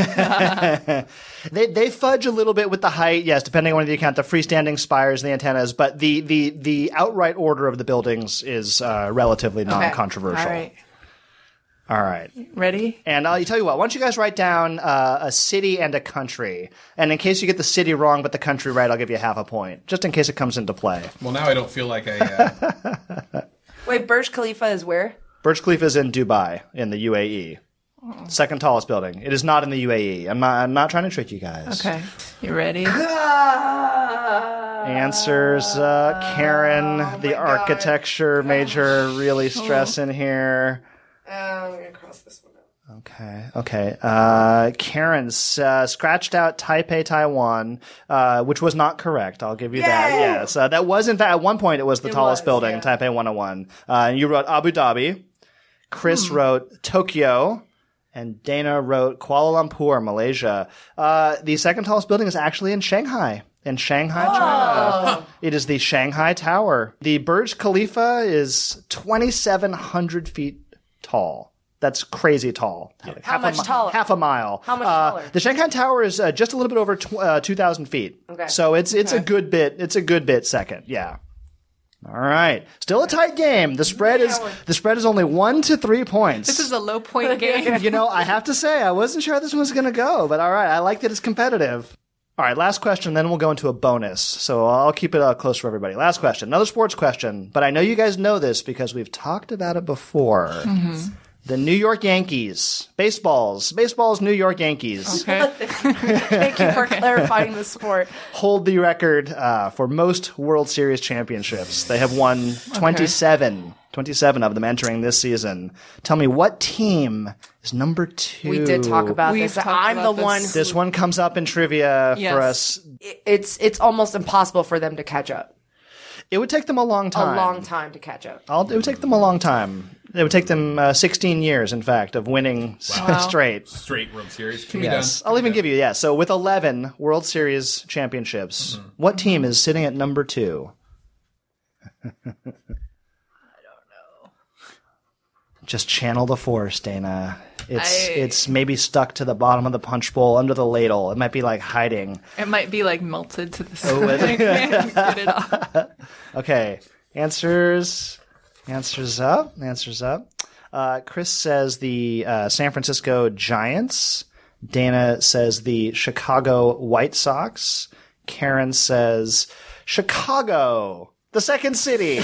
Speaker 2: They fudge a little bit with the height, yes, depending on whether you count the freestanding spires and the antennas, but the outright order of the buildings is relatively non-controversial.
Speaker 3: All right.
Speaker 2: All right.
Speaker 3: Ready?
Speaker 2: And I'll tell you what, why don't you guys write down a city and a country, and in case you get the city wrong but the country right, I'll give you half a point, just in case it comes into play.
Speaker 4: Well, now I don't feel like I.
Speaker 1: Wait, Burj Khalifa is where?
Speaker 2: Burj Khalifa is in Dubai, in the UAE. Second tallest building. It is not in the UAE. I'm not trying to trick you guys.
Speaker 3: Okay. You ready?
Speaker 2: Answers, Karen, the architecture major, really stressing here.
Speaker 1: I'm gonna cross this one out.
Speaker 2: Okay. Karen's scratched out Taipei, Taiwan, which was not correct. I'll give you that.
Speaker 1: Yay!
Speaker 2: Yes. That was, in fact, at one point, it was the tallest
Speaker 1: was,
Speaker 2: building,
Speaker 1: yeah.
Speaker 2: Taipei 101. You wrote Abu Dhabi. Chris wrote Tokyo. And Dana wrote Kuala Lumpur, Malaysia. The second tallest building is actually in Shanghai. in Shanghai, China. It is the Shanghai Tower. The Burj Khalifa is 2,700 feet tall. That's crazy tall.
Speaker 1: How much taller?
Speaker 2: Half a mile.
Speaker 1: How much taller?
Speaker 2: The Shanghai Tower is just a little bit over 2,000 feet.
Speaker 1: Okay.
Speaker 2: So it's a good bit. It's a good bit second. Yeah. All right. Still a tight game. The spread is only 1 to 3 points.
Speaker 3: This is a low point game.
Speaker 2: You know, I have to say, I wasn't sure how this one was going to go, but all right. I like that it's competitive. All right, last question, then we'll go into a bonus. So I'll keep it close for everybody. Last question, another sports question, but I know you guys know this because we've talked about it before. Mm-hmm. The New York Yankees. Baseball's New York Yankees.
Speaker 3: Okay.
Speaker 1: Thank you for clarifying the sport.
Speaker 2: Hold the record for most World Series championships. They have won 27 of them entering this season. Tell me, what team is number 2?
Speaker 1: We did talk about this. I'm the one who...
Speaker 2: This one comes up in trivia for us.
Speaker 1: It's almost impossible for them to catch up.
Speaker 2: It would take them a long time.
Speaker 1: A long time to catch up.
Speaker 2: It would take them a long time. It would take them 16 years, in fact, of winning straight
Speaker 4: World Series. Can be done.
Speaker 2: I'll even give you, So with 11 World Series championships, what team is sitting at number 2? I don't know. Just channel the force, Dana. It's maybe stuck to the bottom of the punch bowl under the ladle. It might be like hiding.
Speaker 3: It might be like melted to the side. I can't get it off.
Speaker 2: Okay. Answers up. Chris says the San Francisco Giants. Dana says the Chicago White Sox. Karen says Chicago, the second city.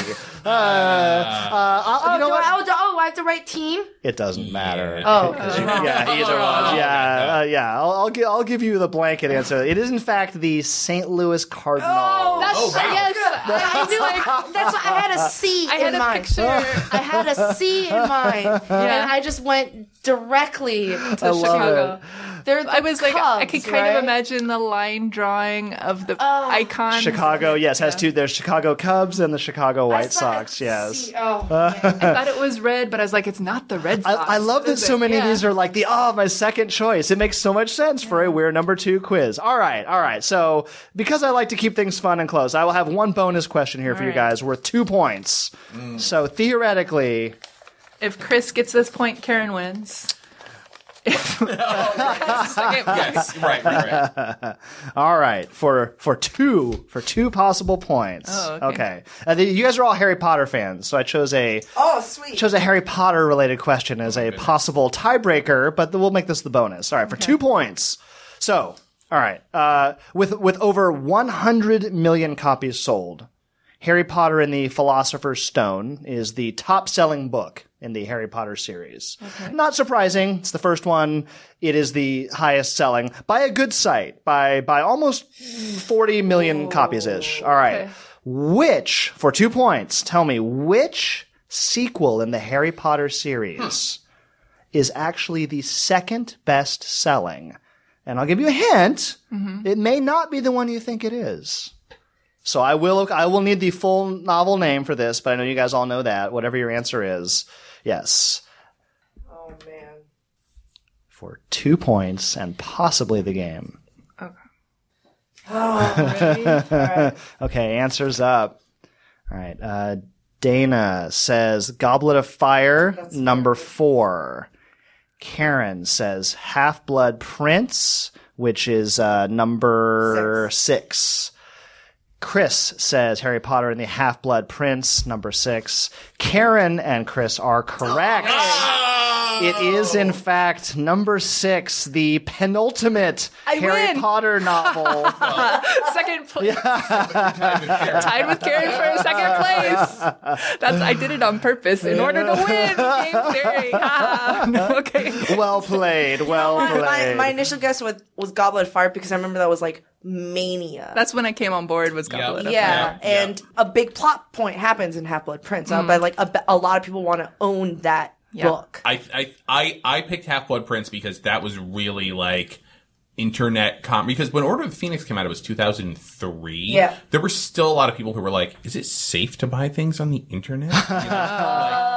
Speaker 1: I have the right team?
Speaker 2: It doesn't matter.
Speaker 1: Oh.
Speaker 2: Either one. I'll give you the blanket answer. It is in fact the St. Louis Cardinals.
Speaker 1: Yes. I knew it. That's why I had a C in mind. I had a C in mind. And I just went directly to Chicago. I was Cubs,
Speaker 3: I could kind of imagine the line drawing of the icon.
Speaker 2: Chicago, yes, has two. There's Chicago Cubs and the Chicago White Sox, yes.
Speaker 3: I thought it was red, but I was like, it's not the Red Sox.
Speaker 2: I love that so many of these are like my second choice. It makes so much sense for a We're Number 2 quiz. All right. So because I like to keep things fun and close, I will have one bonus question here for you guys worth 2 points. So theoretically,
Speaker 3: if Chris gets this point, Karen wins.
Speaker 4: Yes, right.
Speaker 2: All right, for two possible points.
Speaker 3: Oh, okay.
Speaker 2: You guys are all Harry Potter fans, so I chose a Harry Potter related question as a possible tiebreaker, but we'll make this the bonus. All right, for 2 points. So, all right, with over 100 million copies sold, Harry Potter and the Philosopher's Stone is the top-selling book in the Harry Potter series. Okay. Not surprising. It's the first one. It is the highest selling by a good site, by almost 40 million copies-ish. All right. Okay. For 2 points, tell me, which sequel in the Harry Potter series is actually the second best selling? And I'll give you a hint. Mm-hmm. It may not be the one you think it is. So I will need the full novel name for this, but I know you guys all know that, whatever your answer is. Yes.
Speaker 1: Oh, man.
Speaker 2: For 2 points and possibly the game.
Speaker 3: Okay.
Speaker 1: Oh, really? All right.
Speaker 2: Okay, answers up. All right. Dana says Goblet of Fire, number 4. Karen says Half-Blood Prince, which is number 6. Chris says Harry Potter and the Half-Blood Prince, number 6. Karen and Chris are correct. It is, in fact, number 6, the penultimate Harry Potter novel.
Speaker 3: Second place. Tied with Karen for second place. I did it on purpose in order to win. Game theory. Okay.
Speaker 2: Well played.
Speaker 1: My initial guess was Goblet of Fire because I remember that was like mania.
Speaker 3: That's when I came on board was Goblet of
Speaker 1: Fire. And a big plot point happens in Half-Blood Prince. But like a lot of people want to own that book.
Speaker 4: I picked Half-Blood Prince because that was really like internet because when Order of the Phoenix came out, it was 2003.
Speaker 1: Yeah.
Speaker 4: There were still a lot of people who were like, is it safe to buy things on the internet? With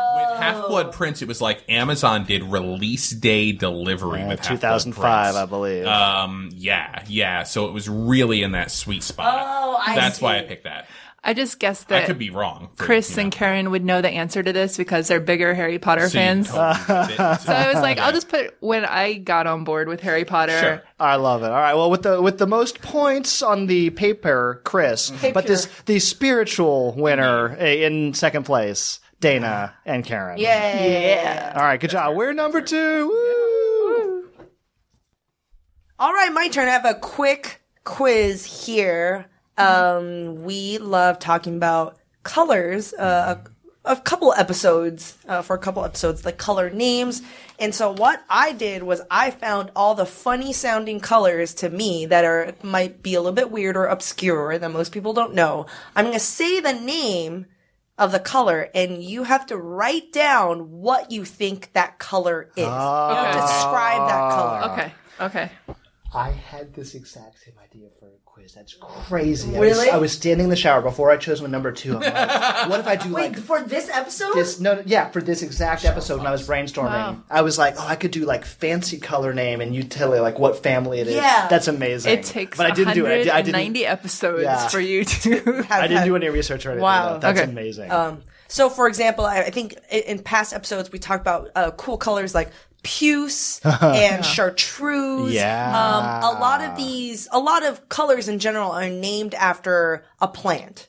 Speaker 4: Half-Blood Prince, it was like Amazon did release day delivery with Half-Blood
Speaker 2: 2005,
Speaker 4: Prince.
Speaker 2: I believe.
Speaker 4: Yeah. So it was really in that sweet spot.
Speaker 1: Oh,
Speaker 4: That's why I picked that.
Speaker 3: I just guessed
Speaker 4: I
Speaker 3: that
Speaker 4: could be wrong.
Speaker 3: Chris and Karen would know the answer to this because they're bigger Harry Potter
Speaker 4: So you
Speaker 3: fans.
Speaker 4: totally did it.
Speaker 3: So I was like, I'll just put when I got on board with Harry Potter.
Speaker 4: Sure.
Speaker 2: I love it. All right. Well, with the most points on the paper, Chris, but the spiritual winner in second place, Dana and Karen.
Speaker 1: Yeah.
Speaker 2: All right. Good job. We're number 2. Woo!
Speaker 1: All right, my turn. I have a quick quiz here. We love talking about colors, a couple episodes, like color names. And so what I did was I found all the funny sounding colors to me that might be a little bit weird or obscure that most people don't know. I'm going to say the name of the color and you have to write down what you think that color is. You have to describe that color.
Speaker 3: Okay.
Speaker 2: I had this exact same idea for a quiz. That's crazy.
Speaker 1: Really?
Speaker 2: I was standing in the shower before I chose my number 2. I'm like, what if I do
Speaker 1: Wait, for this episode?
Speaker 2: for this exact episode when I was brainstorming.
Speaker 3: Wow.
Speaker 2: I was like, I could do like fancy color name and you tell me like what family it is.
Speaker 1: Yeah.
Speaker 2: That's amazing.
Speaker 3: It takes
Speaker 2: but I didn't do it. I didn't
Speaker 3: 190 episodes
Speaker 2: Yeah.
Speaker 3: for you to.
Speaker 2: I didn't do any research or anything.
Speaker 1: Wow.
Speaker 2: though. That's
Speaker 3: Okay.
Speaker 2: amazing.
Speaker 1: So, for example, I think in past episodes we talked about cool colors like puce and chartreuse.
Speaker 2: Yeah.
Speaker 1: A lot of colors in general are named after a plant.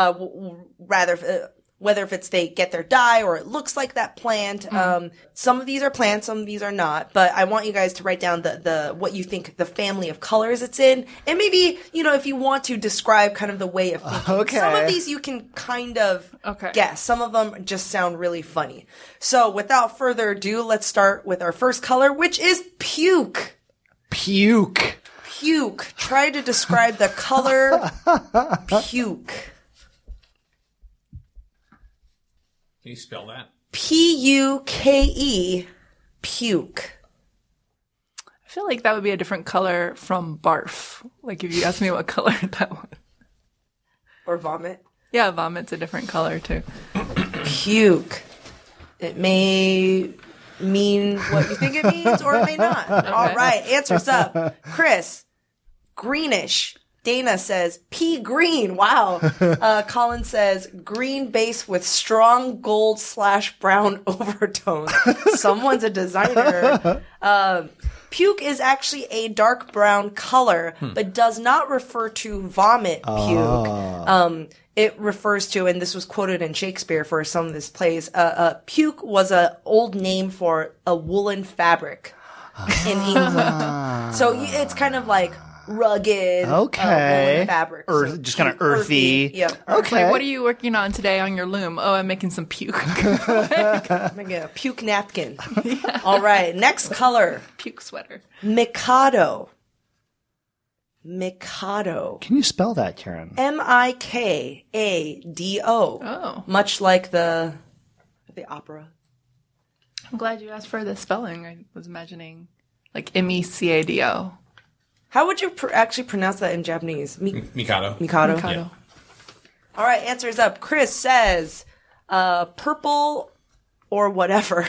Speaker 1: Whether if it's they get their dye or it looks like that plant. Some of these are plants, some of these are not. But I want you guys to write down the what you think the family of colors it's in, and maybe if you want to describe kind of the way of thinking.
Speaker 2: Okay.
Speaker 1: Some of these you can kind of
Speaker 3: Okay.
Speaker 1: guess. Some of them just sound really funny. So without further ado, let's start with our first color, which is puke.
Speaker 2: Puke.
Speaker 1: Puke. Try to describe the color puke.
Speaker 4: Can you spell that?
Speaker 1: Puke. Puke.
Speaker 3: I feel like that would be a different color from barf. Like if you asked me what color that was.
Speaker 1: Or vomit.
Speaker 3: Yeah, vomit's a different color too.
Speaker 1: Puke. It may mean what you think it means, or it may not. All right, answers up. Chris, greenish. Dana says pea green. Wow. Colin says green base with strong gold/brown overtones. Someone's a designer. Puke is actually a dark brown color, but does not refer to vomit puke. It refers to, and this was quoted in Shakespeare for some of his plays, puke was an old name for a woolen fabric in England. So it's kind of like rugged woolen fabric. So
Speaker 2: Just kind of earthy.
Speaker 1: Yep.
Speaker 2: Okay.
Speaker 3: Like, what are you working on today on your loom? Oh, I'm making some puke.
Speaker 1: I'm gonna get a puke napkin. All right, next color.
Speaker 3: Puke sweater.
Speaker 1: Mikado. Mikado.
Speaker 2: Can you spell that, Karen?
Speaker 1: Mikado.
Speaker 3: Oh.
Speaker 1: Much like the opera.
Speaker 3: I'm glad you asked for the spelling. I was imagining like Mecado.
Speaker 1: How would you actually pronounce that in Japanese?
Speaker 4: Mikado.
Speaker 1: Mikado.
Speaker 3: Mikado.
Speaker 1: All right, answers up. Chris says purple or whatever.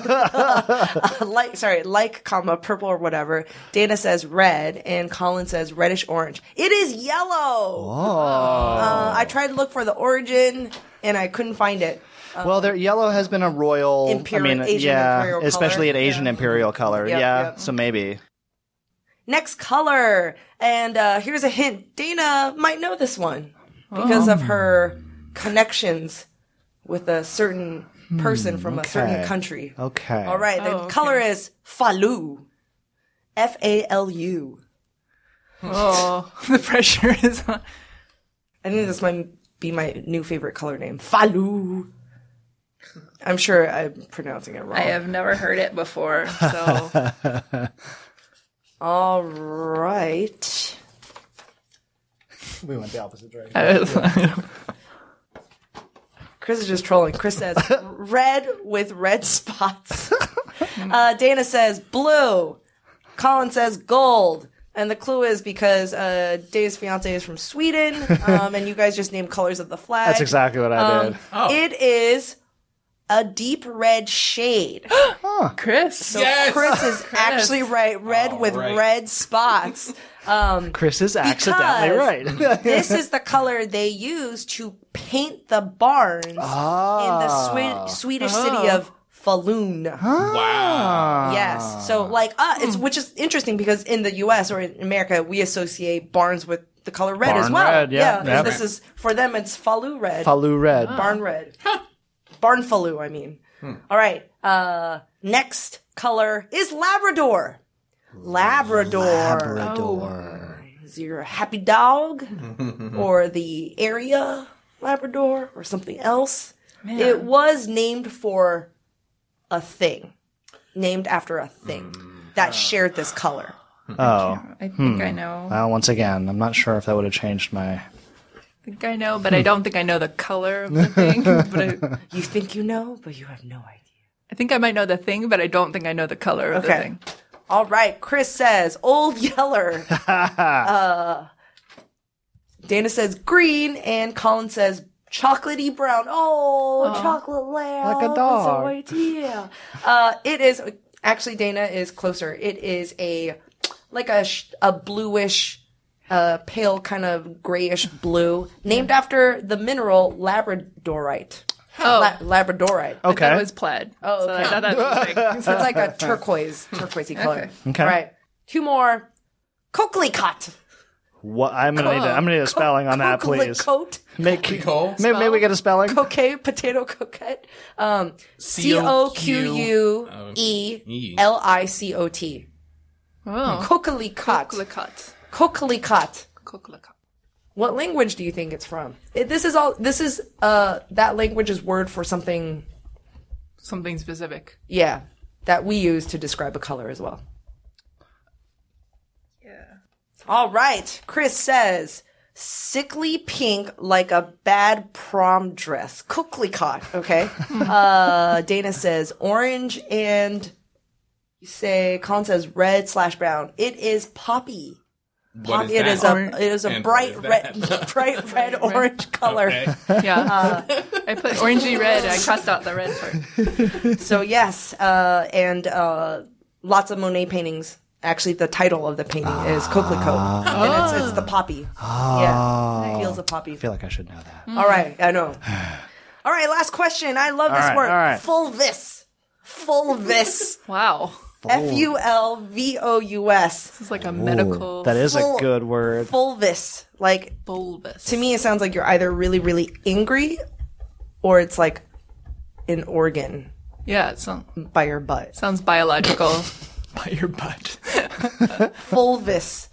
Speaker 1: Purple or whatever. Dana says red, and Colin says reddish orange. It is yellow. I tried to look for the origin, and I couldn't find it.
Speaker 2: Well, yellow has been a royal,
Speaker 1: Asian imperial color.
Speaker 2: especially an Asian
Speaker 1: Yeah.
Speaker 2: imperial color.
Speaker 1: Yep,
Speaker 2: yeah,
Speaker 1: yep.
Speaker 2: so maybe.
Speaker 1: Next color, and here's a hint. Dana might know this one because of her connections with a certain person from a certain country.
Speaker 2: Okay.
Speaker 1: All right, the color is Falu. Falu.
Speaker 3: Oh, the pressure is on.
Speaker 1: I think this might be my new favorite color name. Falu. I'm sure I'm pronouncing it wrong.
Speaker 3: I have never heard it before, so
Speaker 1: All right.
Speaker 2: We went the opposite direction.
Speaker 1: Chris is just trolling. Chris says red with red spots. Dana says blue. Colin says gold. And the clue is because Dana's fiance is from Sweden, and you guys just named colors of the flag.
Speaker 2: That's exactly what I did.
Speaker 1: It is a deep red shade.
Speaker 3: Chris.
Speaker 1: So
Speaker 4: Yes!
Speaker 1: Chris is actually right. Red with
Speaker 4: right.
Speaker 1: red spots.
Speaker 2: Chris is accidentally right.
Speaker 1: This is the color they use to paint the barns in the Swedish city of Falun.
Speaker 4: Wow.
Speaker 1: Yes. So which is interesting because in the U.S. or in America, we associate barns with the color red as
Speaker 2: Barn
Speaker 1: well.
Speaker 2: red, yeah.
Speaker 1: And
Speaker 2: Yep.
Speaker 1: this is, for them, it's Falu red.
Speaker 2: Falu red.
Speaker 1: Barn red. Barn Falu, I mean. All right. Next color is Labrador. Labrador. Is your happy dog or the area Labrador or something else?
Speaker 3: Man.
Speaker 1: It was named for a thing. Named after a thing that shared this color.
Speaker 2: Oh.
Speaker 3: I think I know.
Speaker 2: Well, once again, I'm not sure if that would have changed my...
Speaker 3: I think I know, but I don't think I know the color of the thing. But
Speaker 1: You think you know, but you have no idea.
Speaker 3: I think I might know the thing, but I don't think I know the color of the
Speaker 1: Okay.
Speaker 3: thing.
Speaker 1: All right. Chris says Old Yeller. Dana says green, and Colin says chocolatey brown. Oh, chocolate lamb.
Speaker 2: Like a dog.
Speaker 1: It's a white, yeah. It is actually Dana is closer. It is a bluish, pale kind of grayish blue, named after the mineral labradorite.
Speaker 3: Oh.
Speaker 1: Labradorite.
Speaker 3: I
Speaker 2: Okay.
Speaker 3: thought it was plaid.
Speaker 1: Oh,
Speaker 3: So I
Speaker 1: okay.
Speaker 3: thought that was like,
Speaker 1: So it's like a turquoisey color.
Speaker 2: Okay.
Speaker 1: All right. Two more. Coquelicot.
Speaker 2: What? I'm gonna need a spelling on that, please.
Speaker 1: Coquelicot.
Speaker 4: Nicole?
Speaker 2: Maybe we get a spelling.
Speaker 1: Coquet, potato coquette. Coquelicot.
Speaker 3: oh.
Speaker 1: Coquelicot.
Speaker 3: Coquelicot.
Speaker 1: Coquelicot.
Speaker 3: Coquelicot.
Speaker 1: What language do you think it's from? That language is word for something,
Speaker 3: Something specific.
Speaker 1: yeah, that we use to describe a color as well.
Speaker 3: Yeah.
Speaker 1: All right. Chris says, sickly pink like a bad prom dress. Coquelicot. Okay. Dana says orange, and you say, Colin says red/brown. It is poppy.
Speaker 4: What is
Speaker 1: It
Speaker 4: that?
Speaker 1: is a
Speaker 4: And
Speaker 1: bright
Speaker 4: what is
Speaker 1: red,
Speaker 4: that?
Speaker 1: bright red orange color.
Speaker 4: Okay.
Speaker 3: Yeah. I put orangey red. I crossed out the red part.
Speaker 1: So yes, and lots of Monet paintings. Actually, the title of the painting is Coquelicot, and it's the poppy. Yeah, fields of poppy.
Speaker 2: I feel like I should know that.
Speaker 1: All right, I know. All right, last question. I love this
Speaker 2: right,
Speaker 1: word.
Speaker 2: all right.
Speaker 1: Fulvis. Fulvis.
Speaker 3: Wow.
Speaker 1: Fulvous.
Speaker 3: This is like a medical
Speaker 2: That is a
Speaker 1: Full-
Speaker 2: good word.
Speaker 1: Fulvis. Like,
Speaker 3: bulbous.
Speaker 1: to me, it sounds like you're either really, really angry, or it's like an organ
Speaker 3: Yeah, it
Speaker 1: by your butt.
Speaker 3: sounds biological. By your butt.
Speaker 1: Fulvis.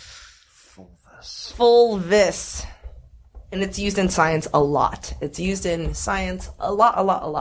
Speaker 1: Fulvis. And it's used in science a lot. It's used in science a lot.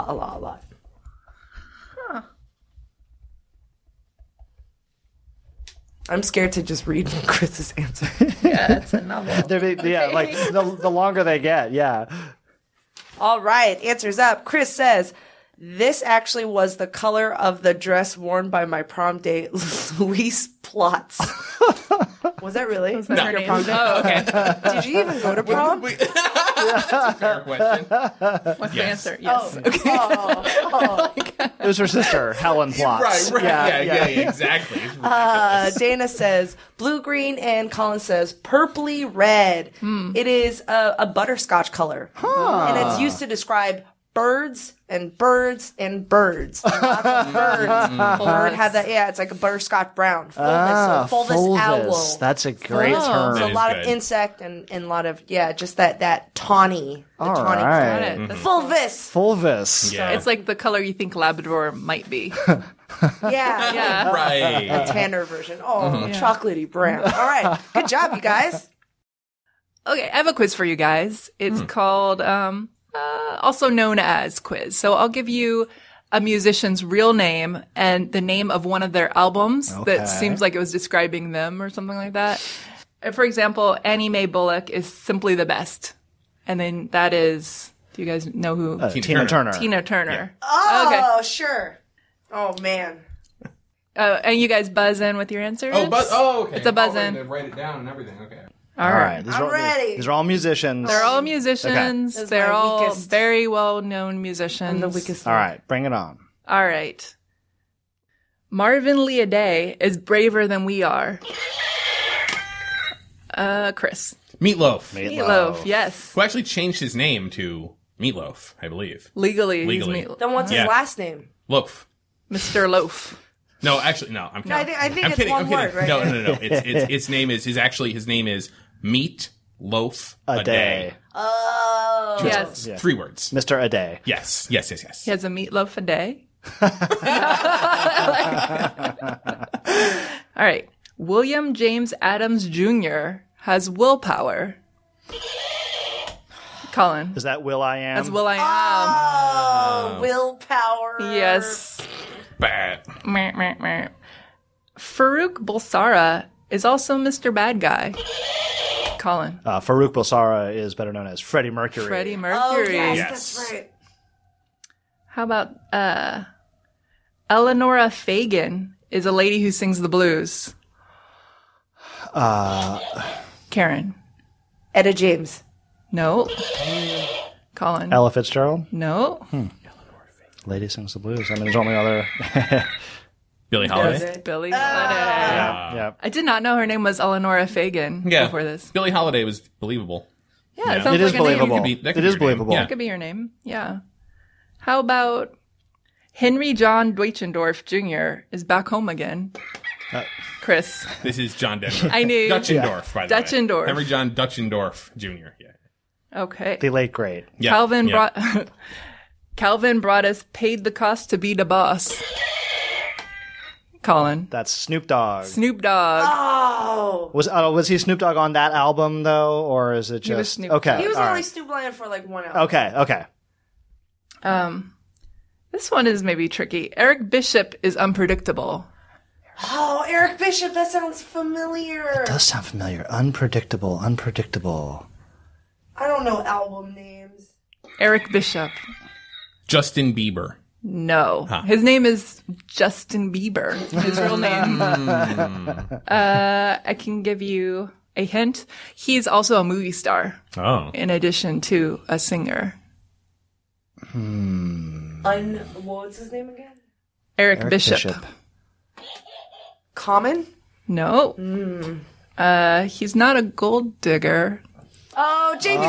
Speaker 1: I'm scared to just read Chris's answer.
Speaker 3: Yeah, it's a novel.
Speaker 2: Yeah, like the longer they get, yeah.
Speaker 1: All right, answer's up. Chris says, this actually was the color of the dress worn by my prom date, Louise Plotz. Was that really? Was
Speaker 3: Her name. Oh, okay.
Speaker 1: Did you even go to prom?
Speaker 4: That's a fair question.
Speaker 3: What's the
Speaker 4: Yes.
Speaker 3: answer? Yes.
Speaker 2: It was her sister, Helen Plotz.
Speaker 4: Right. Yeah, exactly. It's ridiculous.
Speaker 1: Dana says blue green, and Colin says purpley red. It is a butterscotch color, and it's used to describe birds and birds and birds. Lots of birds. Bird had that. Yeah, it's like a butterscotch brown. Fulvous, so fulvous owl.
Speaker 2: That's a great
Speaker 1: So
Speaker 2: term.
Speaker 1: a
Speaker 4: That is
Speaker 1: lot of
Speaker 4: good.
Speaker 1: insect and a lot of just that tawny. The
Speaker 2: All
Speaker 1: tawny
Speaker 2: right.
Speaker 3: Got it. That's-
Speaker 1: Fulvous.
Speaker 2: Fulvous.
Speaker 4: Yeah.
Speaker 3: It's like the color you think Labrador might be.
Speaker 1: Yeah.
Speaker 3: Yeah.
Speaker 4: right.
Speaker 1: A tanner version. Oh, chocolatey brown. All right. Good job, you guys.
Speaker 3: Okay, I have a quiz for you guys. It's called, also known as quiz. So I'll give you a musician's real name and the name of one of their albums
Speaker 2: Okay.
Speaker 3: that seems like it was describing them or something like that. For example, Annie Mae Bullock is Simply the Best. And then that is, do you guys know who?
Speaker 2: Tina Turner.
Speaker 3: Tina Turner.
Speaker 1: Oh, sure. Oh, man.
Speaker 3: And you guys buzz in with your answers?
Speaker 4: Oh, okay.
Speaker 3: It's a buzz
Speaker 4: Oh,
Speaker 3: in.
Speaker 4: to write it down and everything. Okay.
Speaker 3: All right.
Speaker 2: These
Speaker 1: I'm
Speaker 2: are all,
Speaker 1: ready.
Speaker 2: These are all musicians.
Speaker 3: They're all musicians.
Speaker 1: This is
Speaker 3: They're
Speaker 1: my
Speaker 3: all
Speaker 1: weakest.
Speaker 3: very well-known musicians.
Speaker 1: I'm the weakest.
Speaker 2: All right, bring it on.
Speaker 3: All right. Marvin Leaday is braver than we are. Chris.
Speaker 4: Meatloaf.
Speaker 3: Meatloaf, yes.
Speaker 4: Who actually changed his name to Meatloaf, I believe.
Speaker 3: Legally.
Speaker 4: Legally.
Speaker 3: He's Meatloaf.
Speaker 1: Then what's
Speaker 4: Yeah.
Speaker 1: his last name?
Speaker 4: Loaf.
Speaker 3: Mr. Loaf.
Speaker 4: No, actually, no. I'm kidding.
Speaker 1: I think
Speaker 4: I'm
Speaker 1: it's
Speaker 4: kidding.
Speaker 1: one
Speaker 4: I'm kidding.
Speaker 1: word, right?
Speaker 4: No. His name is Meat Loaf
Speaker 2: A day.
Speaker 1: Oh.
Speaker 3: Yes.
Speaker 2: Yeah.
Speaker 4: 3 words.
Speaker 2: Mr. A Day.
Speaker 4: Yes.
Speaker 3: He has a meatloaf a day. All right. William James Adams Jr. has willpower. Colin.
Speaker 2: Is that Will I Am?
Speaker 3: That's Will I Am.
Speaker 1: Oh, willpower.
Speaker 3: Yes.
Speaker 4: Bad.
Speaker 3: Meh, meh, meh. Farouk Bulsara is also Mr. Bad Guy. Colin.
Speaker 2: Farouk Bulsara is better known as Freddie Mercury.
Speaker 3: Freddie
Speaker 1: Oh,
Speaker 3: Mercury.
Speaker 1: yes,
Speaker 4: Yes.
Speaker 1: that's right.
Speaker 3: How about Eleanora Fagan is a lady who sings the blues. Karen.
Speaker 1: Etta James.
Speaker 3: No. Colin.
Speaker 2: Ella Fitzgerald.
Speaker 3: No.
Speaker 2: Lady Sings the Blues. I mean, there's only other...
Speaker 4: Billie
Speaker 1: Does
Speaker 4: Holiday.
Speaker 1: it?
Speaker 3: Billie Holiday.
Speaker 2: yeah.
Speaker 3: I did not know her name was Eleanora Fagan
Speaker 4: Yeah.
Speaker 3: before this.
Speaker 4: Billie Holiday was believable.
Speaker 3: Yeah, it
Speaker 4: Yeah.
Speaker 3: sounds
Speaker 2: It is
Speaker 3: like a name.
Speaker 2: believable.
Speaker 4: That could be
Speaker 2: It
Speaker 4: your
Speaker 2: is
Speaker 4: name.
Speaker 2: believable.
Speaker 4: Yeah.
Speaker 3: That could be your name. Yeah. How about Henry John Deutschendorf Jr. is back home again? Chris.
Speaker 4: This is John Denver.
Speaker 3: I knew.
Speaker 4: Dutchendorf, by the way.
Speaker 3: Dutchendorf.
Speaker 4: Henry John Dutchendorf Jr. Yeah.
Speaker 3: Okay.
Speaker 2: The late great.
Speaker 4: Yeah.
Speaker 3: Calvin brought us Paid the Cost to Be the Boss. Colin.
Speaker 2: That's Snoop Dogg.
Speaker 3: Snoop Dogg.
Speaker 1: Oh.
Speaker 2: Was he Snoop Dogg on that album though, or is it just
Speaker 3: was Snoop
Speaker 2: okay?
Speaker 3: Dogg.
Speaker 1: He was
Speaker 2: all
Speaker 1: only
Speaker 2: right.
Speaker 1: Snoop Lion for like 1 hour.
Speaker 2: Okay.
Speaker 3: This one is maybe tricky. Eric Bishop is unpredictable.
Speaker 1: Oh, Eric Bishop, that sounds familiar.
Speaker 2: Does sound familiar. Unpredictable.
Speaker 1: I don't know album names.
Speaker 3: Eric Bishop.
Speaker 4: Justin Bieber.
Speaker 3: No. His name is Justin Bieber. His real name. I can give you a hint. He's also a movie star
Speaker 4: Oh.
Speaker 3: in addition to a singer.
Speaker 1: What was his name again?
Speaker 3: Eric Bishop.
Speaker 1: Common?
Speaker 3: No. He's not a gold digger.
Speaker 1: Oh, Jamie.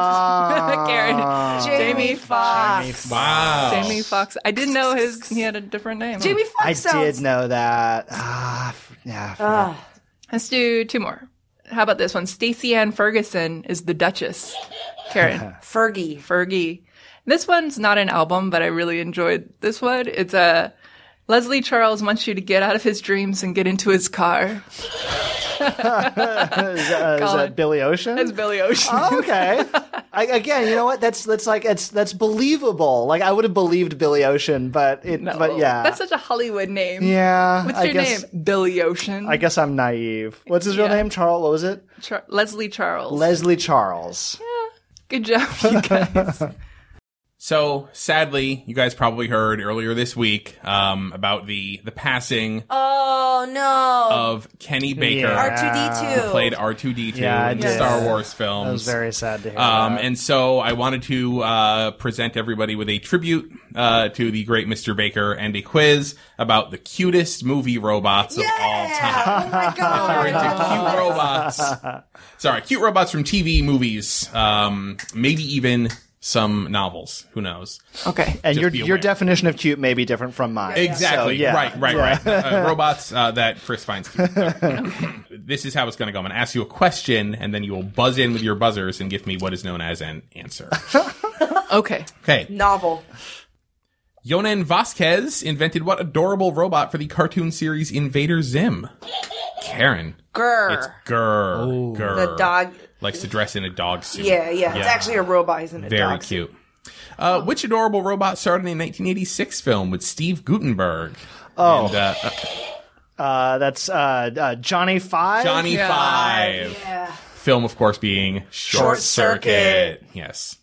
Speaker 3: Karen.
Speaker 1: Jamie Foxx.
Speaker 4: Wow.
Speaker 3: Jamie Foxx. I didn't know he had a different name.
Speaker 1: Jamie Foxx
Speaker 2: I
Speaker 1: sounds...
Speaker 2: did know that. Yeah.
Speaker 3: Let's do 2 more. How about this one? Stacey Ann Ferguson is the Duchess. Karen. Fergie. This one's not an album, but I really enjoyed this one. It's Leslie Charles wants you to get out of his dreams and get into his car.
Speaker 2: Is that Billy Ocean?
Speaker 3: It's Billy Ocean.
Speaker 2: Oh, okay. Again, you know what? That's believable. Like I would have believed Billy Ocean, but yeah,
Speaker 3: That's such a Hollywood name.
Speaker 2: yeah.
Speaker 3: What's
Speaker 2: I
Speaker 3: your
Speaker 2: guess,
Speaker 3: name? Billy Ocean.
Speaker 2: I guess I'm naive. What's his real
Speaker 3: Yeah.
Speaker 2: name? Charles. What was it?
Speaker 3: Leslie Charles.
Speaker 2: Leslie Charles.
Speaker 3: Good job, you guys.
Speaker 4: So, sadly, you guys probably heard earlier this week about the passing
Speaker 1: Oh, no.
Speaker 4: of Kenny Baker,
Speaker 2: Yeah.
Speaker 4: who
Speaker 1: R2-D2.
Speaker 4: played R2-D2
Speaker 2: Yeah, I
Speaker 4: in the
Speaker 2: did.
Speaker 4: Star Wars films.
Speaker 2: That was very sad to hear. that.
Speaker 4: And so I wanted to present everybody with a tribute to the great Mr. Baker and a quiz about the cutest movie robots of all time.
Speaker 1: Oh, my
Speaker 4: If you're into
Speaker 1: God.
Speaker 4: cute robots. Sorry, cute robots from TV, movies, maybe even some novels. Who knows?
Speaker 3: Okay.
Speaker 2: And
Speaker 4: just be
Speaker 2: your
Speaker 4: aware.
Speaker 2: definition of cute may be different from mine.
Speaker 4: Exactly.
Speaker 2: So, yeah.
Speaker 4: Right. Robots that Chris finds cute. This is how it's going to go. I'm going to ask you a question, and then you will buzz in with your buzzers and give me what is known as an answer.
Speaker 3: Okay.
Speaker 4: Okay.
Speaker 1: Novel.
Speaker 4: Yonan Vasquez invented what adorable robot for the cartoon series Invader Zim? Karen.
Speaker 1: Grr.
Speaker 4: It's Grr. Grr.
Speaker 1: The dog.
Speaker 4: Likes to dress in a dog suit.
Speaker 1: Yeah. It's actually a robot. He's in a
Speaker 4: Very
Speaker 1: dog suit.
Speaker 4: cute. Which adorable robot starred in a 1986 film with Steve Guttenberg?
Speaker 2: Oh.
Speaker 4: And,
Speaker 2: That's Johnny Five.
Speaker 4: Johnny Five.
Speaker 1: Yeah.
Speaker 4: Film, of course, being Short
Speaker 1: Short Circuit.
Speaker 4: Yes.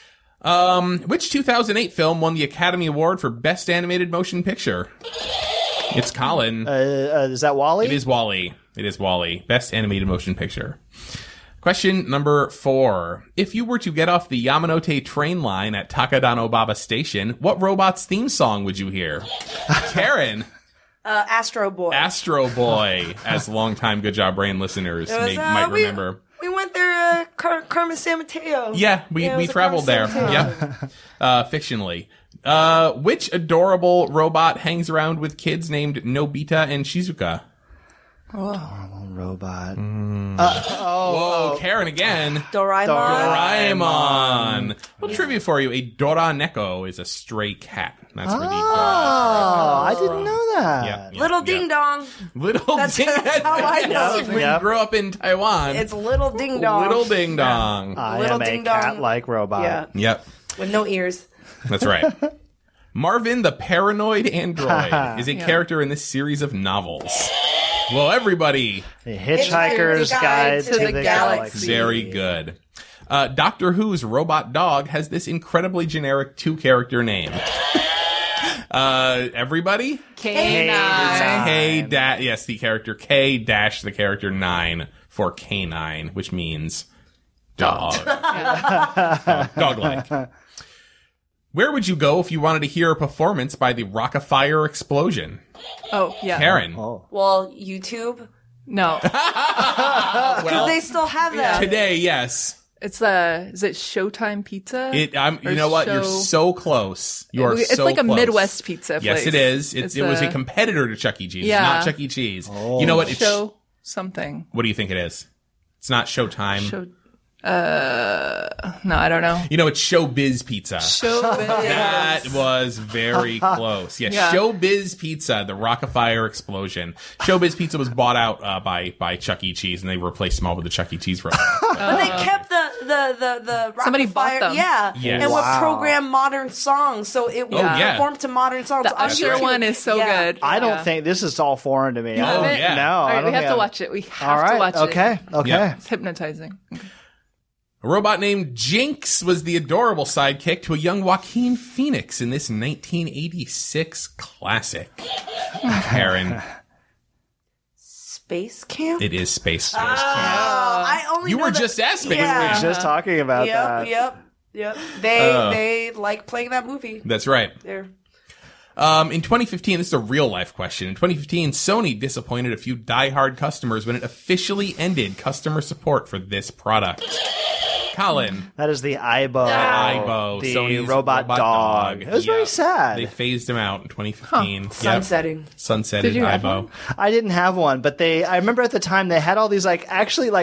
Speaker 4: Which 2008 film won the Academy Award for Best Animated Motion Picture? It's Colin.
Speaker 2: Is that Wall-E?
Speaker 4: It is Wall-E. Best Animated Motion Picture. Question number 4. If you were to get off the Yamanote train line at Takadanobaba Station, what robot's theme song would you hear? Karen.
Speaker 1: Astro Boy.
Speaker 4: Astro Boy, as longtime Good Job Brain listeners might remember.
Speaker 1: We went there, Carmen San Mateo.
Speaker 4: Yeah, we traveled there. Yep. Fictionally. Which adorable robot hangs around with kids named Nobita and Shizuka?
Speaker 2: Robot.
Speaker 4: Whoa, Karen again.
Speaker 1: Doraemon.
Speaker 4: Well, trivia for you. A Dora Neko is a stray cat. That's where the Dora.
Speaker 2: I didn't know that.
Speaker 4: Yep,
Speaker 1: Little Ding Dong.
Speaker 4: Little
Speaker 1: That's
Speaker 4: Ding
Speaker 1: how I know.
Speaker 4: We grew up in Taiwan.
Speaker 1: It's Little Ding Dong.
Speaker 4: Little Ding Dong.
Speaker 2: I
Speaker 1: Little
Speaker 2: am a
Speaker 1: Ding Dong.
Speaker 2: cat-like robot.
Speaker 1: Yeah.
Speaker 4: Yep,
Speaker 1: With no ears.
Speaker 4: that's right. Marvin the Paranoid Android is a character in this series of novels. Well, everybody.
Speaker 2: The Hitchhiker's Guide to the Galaxy.
Speaker 4: Very good. Doctor Who's robot dog has this incredibly generic 2-character name. Everybody?
Speaker 3: K9.
Speaker 4: Yes, the character K dash the character 9 for K9, which means dog. Dog-like. Where would you go if you wanted to hear a performance by the Rock-afire Explosion?
Speaker 3: Oh, yeah.
Speaker 4: Karen.
Speaker 1: Well, YouTube.
Speaker 3: No.
Speaker 1: Because they still have that.
Speaker 4: Today, yes.
Speaker 3: It's is it Showtime Pizza?
Speaker 4: You know what? You're so close.
Speaker 3: It's like a
Speaker 4: close.
Speaker 3: Midwest pizza place.
Speaker 4: Yes, it is. It was a competitor to Chuck E. Cheese.
Speaker 3: Yeah.
Speaker 4: Not Chuck E. Cheese. You know what?
Speaker 3: Show something.
Speaker 4: What do you think it is? It's not Showtime.
Speaker 3: No, I don't know.
Speaker 4: You know, it's Showbiz Pizza.
Speaker 3: Showbiz.
Speaker 4: That was very close. Yes,
Speaker 3: Yeah.
Speaker 4: Showbiz Pizza, the Rock-afire Explosion. Showbiz Pizza was bought out by Chuck E. Cheese, and they replaced them all with the Chuck E. Cheese robot.
Speaker 1: But they kept the
Speaker 3: Somebody bought
Speaker 1: Rock-afire-
Speaker 3: them.
Speaker 1: Yeah.
Speaker 4: Yes.
Speaker 1: And would
Speaker 2: Wow.
Speaker 1: program modern songs, so it would
Speaker 4: yeah.
Speaker 1: perform to modern songs.
Speaker 3: The
Speaker 1: on
Speaker 3: Usher
Speaker 1: YouTube.
Speaker 3: one is so
Speaker 1: Yeah.
Speaker 3: good.
Speaker 2: I don't
Speaker 3: Yeah.
Speaker 2: think this is all foreign to me.
Speaker 3: You have it?
Speaker 4: yeah.
Speaker 2: No,
Speaker 3: All
Speaker 2: I
Speaker 3: right,
Speaker 2: don't
Speaker 3: we have
Speaker 2: think
Speaker 3: to watch it. We have
Speaker 2: All right.
Speaker 3: to watch it.
Speaker 2: Okay.
Speaker 4: Yeah.
Speaker 3: It's hypnotizing.
Speaker 4: A robot named Jinx was the adorable sidekick to a young Joaquin Phoenix in this 1986 classic. Karen,
Speaker 1: Space Camp?
Speaker 4: it is Space Force.
Speaker 1: I only
Speaker 4: You
Speaker 1: know
Speaker 4: were
Speaker 1: that-
Speaker 4: just at Space
Speaker 1: Yeah.
Speaker 4: Camp.
Speaker 2: Just talking about that.
Speaker 1: Yep. They like playing that movie.
Speaker 4: That's right.
Speaker 1: There.
Speaker 4: In 2015, this is a real life question. In 2015, Sony disappointed a few diehard customers when it officially ended customer support for this product. Colin.
Speaker 2: That is the Aibo.
Speaker 4: Aibo,
Speaker 2: The
Speaker 4: Sony's
Speaker 2: robot dog. It was very sad.
Speaker 4: They phased him out in 2015. Yep.
Speaker 1: Sunsetting.
Speaker 4: Sunsetted
Speaker 3: Did you have
Speaker 4: Aibo.
Speaker 3: one?
Speaker 2: I didn't have one, but I remember at the time they had all these I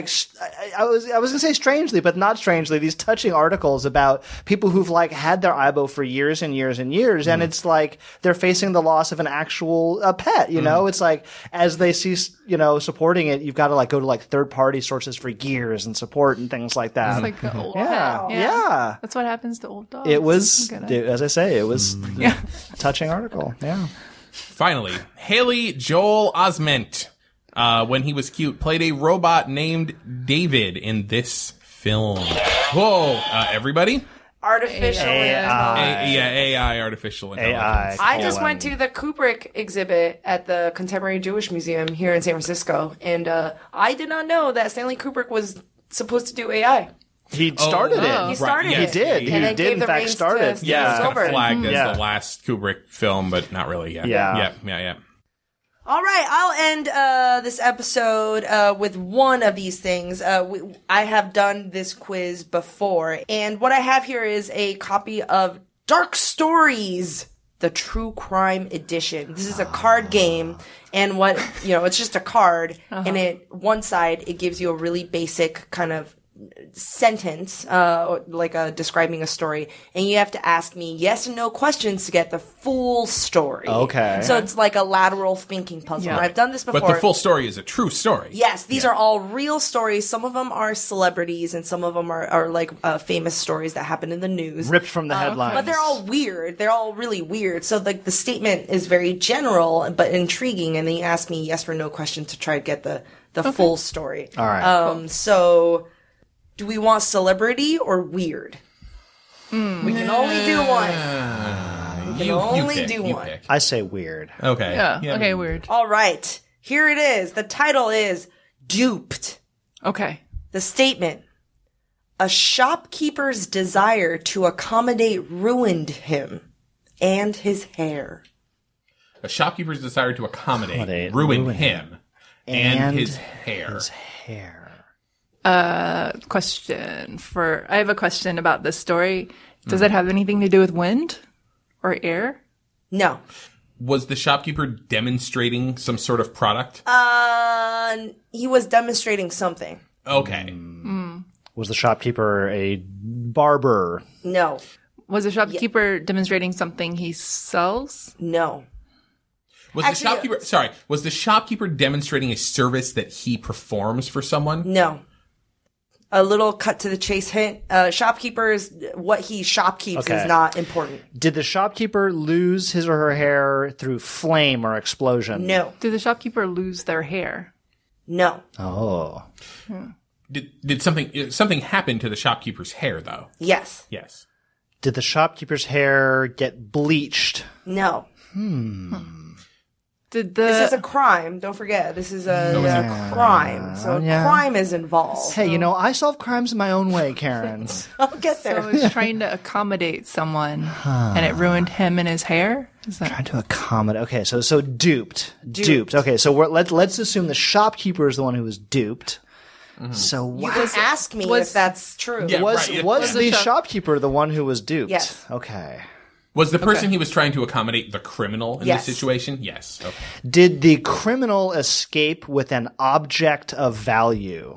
Speaker 2: was gonna say strangely, but not strangely, these touching articles about people who've had their Aibo for years and years and years, and it's like they're facing the loss of an actual pet. You know, it's like as they cease, supporting it, you've got to go to third party sources for gears and support and things like that.
Speaker 3: It's like the old
Speaker 2: yeah,
Speaker 3: pet.
Speaker 2: yeah.
Speaker 3: That's what happens to old dogs.
Speaker 2: It was,
Speaker 3: I'm gonna-
Speaker 2: as I say, it was
Speaker 3: Yeah.
Speaker 2: a touching article. Yeah.
Speaker 4: Finally, Haley Joel Osment, when he was cute, played a robot named David in this film. Whoa, everybody?
Speaker 1: Artificial
Speaker 2: AI.
Speaker 4: AI, artificial intelligence.
Speaker 1: I just went to the Kubrick exhibit at the Contemporary Jewish Museum here in San Francisco, and I did not know that Stanley Kubrick was supposed to do AI.
Speaker 2: He started
Speaker 1: He
Speaker 2: it.
Speaker 1: started
Speaker 4: yes,
Speaker 1: it.
Speaker 2: He did.
Speaker 1: And
Speaker 2: He
Speaker 1: then
Speaker 2: did,
Speaker 1: gave
Speaker 2: in
Speaker 1: the
Speaker 2: fact,
Speaker 1: reins
Speaker 2: start
Speaker 1: to
Speaker 2: it.
Speaker 1: Steven
Speaker 4: Yeah, it's kind
Speaker 1: Spielberg.
Speaker 4: of flagged as
Speaker 2: Yeah.
Speaker 4: the last Kubrick film, but not really yet.
Speaker 2: Yeah.
Speaker 4: Yeah.
Speaker 1: All right, I'll end this episode with one of these things. I have done this quiz before, and what I have here is a copy of Dark Stories, the True Crime Edition. This is a card game, and it's just a card, and one side it gives you a really basic kind of sentence, describing a story, and you have to ask me yes and no questions to get the full story.
Speaker 2: Okay.
Speaker 1: So it's like a lateral thinking puzzle.
Speaker 3: Yeah.
Speaker 1: And I've done this before.
Speaker 4: But the full story is a true story.
Speaker 1: Yes, these are all real stories. Some of them are celebrities, and some of them are famous stories that happen in the news.
Speaker 2: Ripped from the headlines.
Speaker 1: But they're all weird. They're all really weird. So the statement is very general but intriguing, and then you ask me yes or no question to try to get the full story.
Speaker 2: All right.
Speaker 1: So do we want celebrity or weird? We can only do one. We can only do one.
Speaker 4: Pick.
Speaker 2: I say weird.
Speaker 4: Okay.
Speaker 3: Yeah. Okay, weird.
Speaker 1: All right. Here it is. The title is Duped.
Speaker 3: Okay.
Speaker 1: The statement, a shopkeeper's desire to accommodate ruined him and his hair.
Speaker 4: A shopkeeper's desire to accommodate
Speaker 2: ruin
Speaker 4: ruined him and his hair.
Speaker 3: I have a question about this story. Does it have anything to do with wind or air?
Speaker 1: No.
Speaker 4: Was the shopkeeper demonstrating some sort of product?
Speaker 1: He was demonstrating something.
Speaker 4: Okay.
Speaker 2: Was the shopkeeper a barber?
Speaker 1: No.
Speaker 3: Was the shopkeeper demonstrating something he sells?
Speaker 1: No.
Speaker 4: Was
Speaker 1: Actually,
Speaker 4: the shopkeeper demonstrating a service that he performs for someone?
Speaker 1: No. A little cut to the chase hint. Shopkeepers, what he shopkeeps
Speaker 2: Okay.
Speaker 1: is not important.
Speaker 2: Did the shopkeeper lose his or her hair through flame or explosion?
Speaker 1: No.
Speaker 3: Did the shopkeeper lose their hair?
Speaker 1: No.
Speaker 2: Oh.
Speaker 4: Did something happen to the shopkeeper's hair though?
Speaker 1: Yes.
Speaker 4: Yes.
Speaker 2: Did the shopkeeper's hair get bleached?
Speaker 1: No.
Speaker 3: Did
Speaker 1: This is
Speaker 3: the
Speaker 1: a crime. Don't forget. This is a crime. So crime is involved.
Speaker 2: Hey, I solve crimes in my own way, Karen.
Speaker 1: I'll get there.
Speaker 3: so was trying to accommodate someone and it ruined him and his hair? Is that
Speaker 2: Trying to accommodate. Okay, so duped. Okay, so let's assume the shopkeeper is the one who was duped. So
Speaker 1: You can ask me if that's true.
Speaker 4: Yeah.
Speaker 2: was
Speaker 4: right.
Speaker 2: was
Speaker 3: the
Speaker 2: the
Speaker 3: shop-
Speaker 2: shopkeeper the one who was duped?
Speaker 1: Yes.
Speaker 2: Okay.
Speaker 4: Was the person he was trying to accommodate the criminal in
Speaker 1: Yes.
Speaker 4: this situation? Yes. Okay.
Speaker 2: Did the criminal escape with an object of value,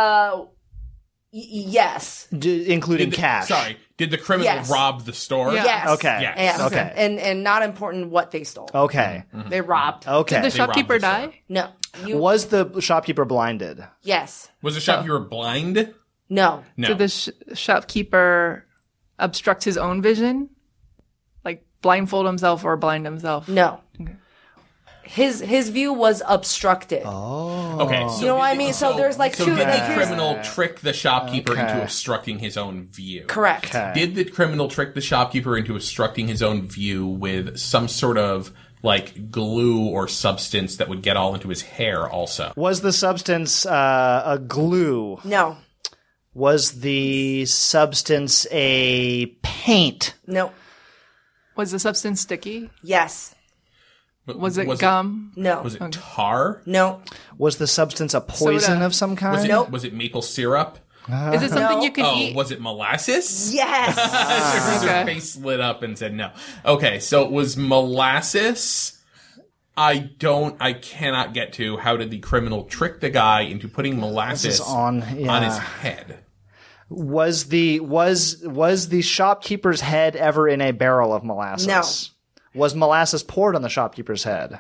Speaker 1: Yes.
Speaker 2: including cash?
Speaker 4: Did the criminal
Speaker 1: Yes.
Speaker 4: rob the store?
Speaker 3: Yeah.
Speaker 1: Yes.
Speaker 2: Okay.
Speaker 4: Yes.
Speaker 1: Yes.
Speaker 2: Okay.
Speaker 1: And not important what they stole.
Speaker 2: Okay.
Speaker 1: They robbed.
Speaker 2: Okay.
Speaker 3: Did the
Speaker 4: They robbed
Speaker 3: shopkeeper
Speaker 4: the store.
Speaker 3: die?
Speaker 1: No.
Speaker 2: Was the shopkeeper blinded?
Speaker 1: Yes.
Speaker 4: Was the shopkeeper blind?
Speaker 1: No.
Speaker 4: No.
Speaker 3: Did the shopkeeper obstruct his own vision? Like blindfold himself or blind himself?
Speaker 1: No. His view was obstructed.
Speaker 4: Okay. So
Speaker 1: You know what I
Speaker 4: did-
Speaker 1: mean? So there's like
Speaker 4: so
Speaker 1: two.
Speaker 4: did
Speaker 1: Like
Speaker 4: the
Speaker 1: here's,
Speaker 4: criminal trick the shopkeeper
Speaker 2: Okay.
Speaker 4: into obstructing his own view?
Speaker 1: correct.
Speaker 2: Okay.
Speaker 4: Did the criminal trick the shopkeeper into obstructing his own view with some sort of like glue or substance that would get all into his hair also?
Speaker 2: Was the substance a glue?
Speaker 1: No.
Speaker 2: Was the substance a paint?
Speaker 1: No.
Speaker 3: Was the substance sticky?
Speaker 1: Yes.
Speaker 3: Was it gum?
Speaker 1: No.
Speaker 4: Was it tar?
Speaker 1: No.
Speaker 2: Was the substance a poison
Speaker 3: Soda.
Speaker 2: of some kind?
Speaker 4: Was it,
Speaker 1: Nope.
Speaker 4: was it maple syrup?
Speaker 3: Is it something
Speaker 1: No.
Speaker 3: you can
Speaker 4: Oh,
Speaker 3: eat?
Speaker 4: was it molasses?
Speaker 1: Yes.
Speaker 4: Her
Speaker 3: Okay.
Speaker 4: face lit up and said no. Okay, so it was molasses. I cannot get to how did the criminal trick the guy into putting molasses
Speaker 2: on
Speaker 4: his head.
Speaker 2: Was the shopkeeper's head ever in a barrel of molasses?
Speaker 1: No.
Speaker 2: Was molasses poured on the shopkeeper's head?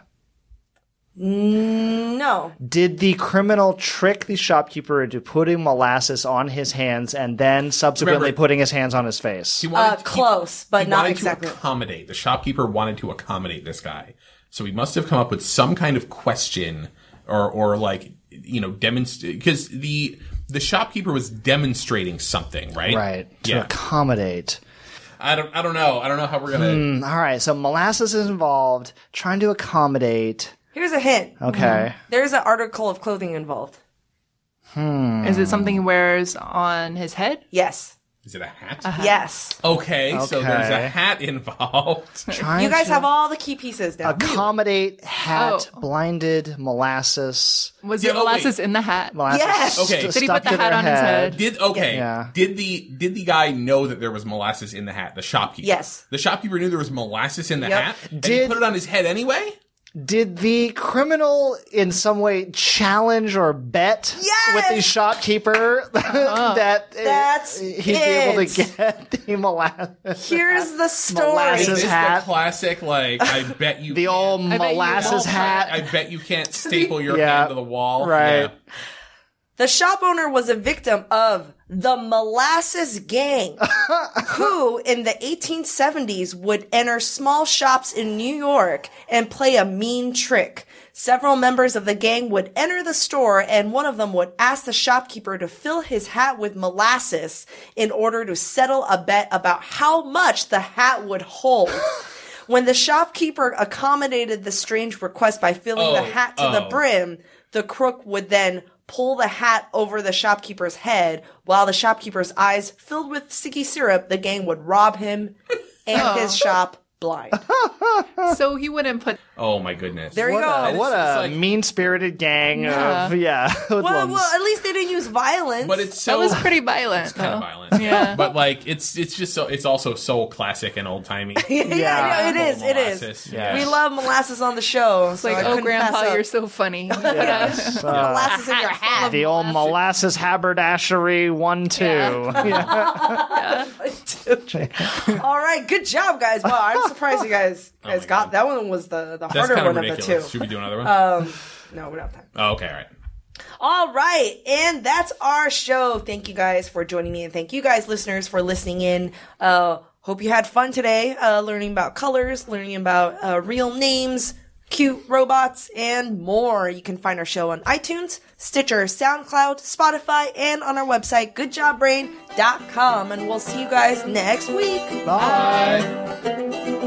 Speaker 1: No.
Speaker 2: Did the criminal trick the shopkeeper into putting molasses on his hands and then subsequently
Speaker 4: Remember-
Speaker 2: putting his hands on his face?
Speaker 4: He wanted
Speaker 1: Close, but
Speaker 4: he
Speaker 1: not
Speaker 4: wanted
Speaker 1: exactly.
Speaker 4: to accommodate. The shopkeeper wanted to accommodate this guy. So he must have come up with some kind of question or like, demonstrate, because the shopkeeper was demonstrating something, right?
Speaker 2: Right. To
Speaker 4: Yeah.
Speaker 2: accommodate.
Speaker 4: I don't know. I don't know how we're going to.
Speaker 2: All right. So molasses is involved, trying to accommodate.
Speaker 1: Here's a hint.
Speaker 2: Okay.
Speaker 1: There's an article of clothing involved.
Speaker 3: Is it something he wears on his head?
Speaker 1: Yes.
Speaker 4: Is it a hat?
Speaker 1: Yes.
Speaker 4: Okay, so there's
Speaker 2: Okay.
Speaker 4: a hat involved.
Speaker 2: Trying
Speaker 1: You guys
Speaker 2: to
Speaker 1: have all the key pieces down.
Speaker 2: accommodate, hat,
Speaker 3: Oh.
Speaker 2: blinded, molasses.
Speaker 3: Was
Speaker 4: Yeah,
Speaker 3: there
Speaker 4: oh,
Speaker 3: molasses
Speaker 4: wait.
Speaker 3: in the hat?
Speaker 2: Molasses
Speaker 1: Yes!
Speaker 4: Okay.
Speaker 2: st-
Speaker 4: Did
Speaker 3: he
Speaker 2: stuck
Speaker 3: put the
Speaker 2: to
Speaker 3: hat
Speaker 2: their
Speaker 3: on his head?
Speaker 2: Yeah.
Speaker 4: Did the guy know that there was molasses in the hat? The shopkeeper.
Speaker 1: Yes.
Speaker 4: The shopkeeper knew there was molasses in the
Speaker 1: Yep.
Speaker 4: hat. And he
Speaker 2: Did-
Speaker 4: put it on his head anyway.
Speaker 2: Did the criminal in some way challenge or bet
Speaker 1: Yes!
Speaker 2: with the shopkeeper that
Speaker 1: That's
Speaker 2: he'd be able
Speaker 1: it.
Speaker 2: to get the molasses?
Speaker 1: Here's the story.
Speaker 2: Molasses
Speaker 4: Is this
Speaker 2: hat.
Speaker 4: the classic? Like I bet you
Speaker 2: The
Speaker 4: can't-
Speaker 2: old
Speaker 3: bet you
Speaker 2: molasses
Speaker 3: won't.
Speaker 2: hat.
Speaker 4: I bet you can't staple your
Speaker 2: Yeah.
Speaker 4: hand to the wall.
Speaker 2: Right.
Speaker 4: Yeah.
Speaker 1: The shop owner was a victim of the Molasses Gang, who in the 1870s would enter small shops in New York and play a mean trick. Several members of the gang would enter the store and one of them would ask the shopkeeper to fill his hat with molasses in order to settle a bet about how much the hat would hold. When the shopkeeper accommodated the strange request by filling the hat to the brim, the crook would then pull the hat over the shopkeeper's head. While the shopkeeper's eyes filled with sticky syrup, the gang would rob him and his shop blind.
Speaker 3: So he wouldn't put.
Speaker 4: Oh my goodness.
Speaker 1: There you go.
Speaker 2: What a
Speaker 4: like-
Speaker 2: mean-spirited gang
Speaker 3: Yeah.
Speaker 2: of hoodlums.
Speaker 1: Well, at least they didn't use violence.
Speaker 4: But it's so
Speaker 3: That was pretty violent.
Speaker 4: kind of
Speaker 3: though.
Speaker 4: violent.
Speaker 3: Yeah.
Speaker 4: But like it's just so it's also so classic and old timey.
Speaker 1: yeah, it is. It is.
Speaker 4: Molasses.
Speaker 2: Yeah.
Speaker 1: We love molasses on the show.
Speaker 3: It's like, oh, Grandpa, you're so funny.
Speaker 2: Yes.
Speaker 1: molasses in your hat.
Speaker 2: The old molasses haberdashery 1-2.
Speaker 1: All right, good job, guys. Wow, I'm surprised you guys
Speaker 4: my
Speaker 1: got
Speaker 4: God.
Speaker 1: that one. Was the
Speaker 4: That's
Speaker 1: harder
Speaker 4: kind of
Speaker 1: one of the
Speaker 4: ridiculous.
Speaker 1: two.
Speaker 4: Should we do another one?
Speaker 1: No, we don't have time.
Speaker 4: Oh, okay, all right.
Speaker 1: All right, and that's our show. Thank you guys for joining me, and thank you guys, listeners, for listening in. Hope you had fun today, learning about colors, learning about real names, cute robots, and more. You can find our show on iTunes, Stitcher, SoundCloud, Spotify, and on our website, goodjobbrain.com. And we'll see you guys next week.
Speaker 2: Bye.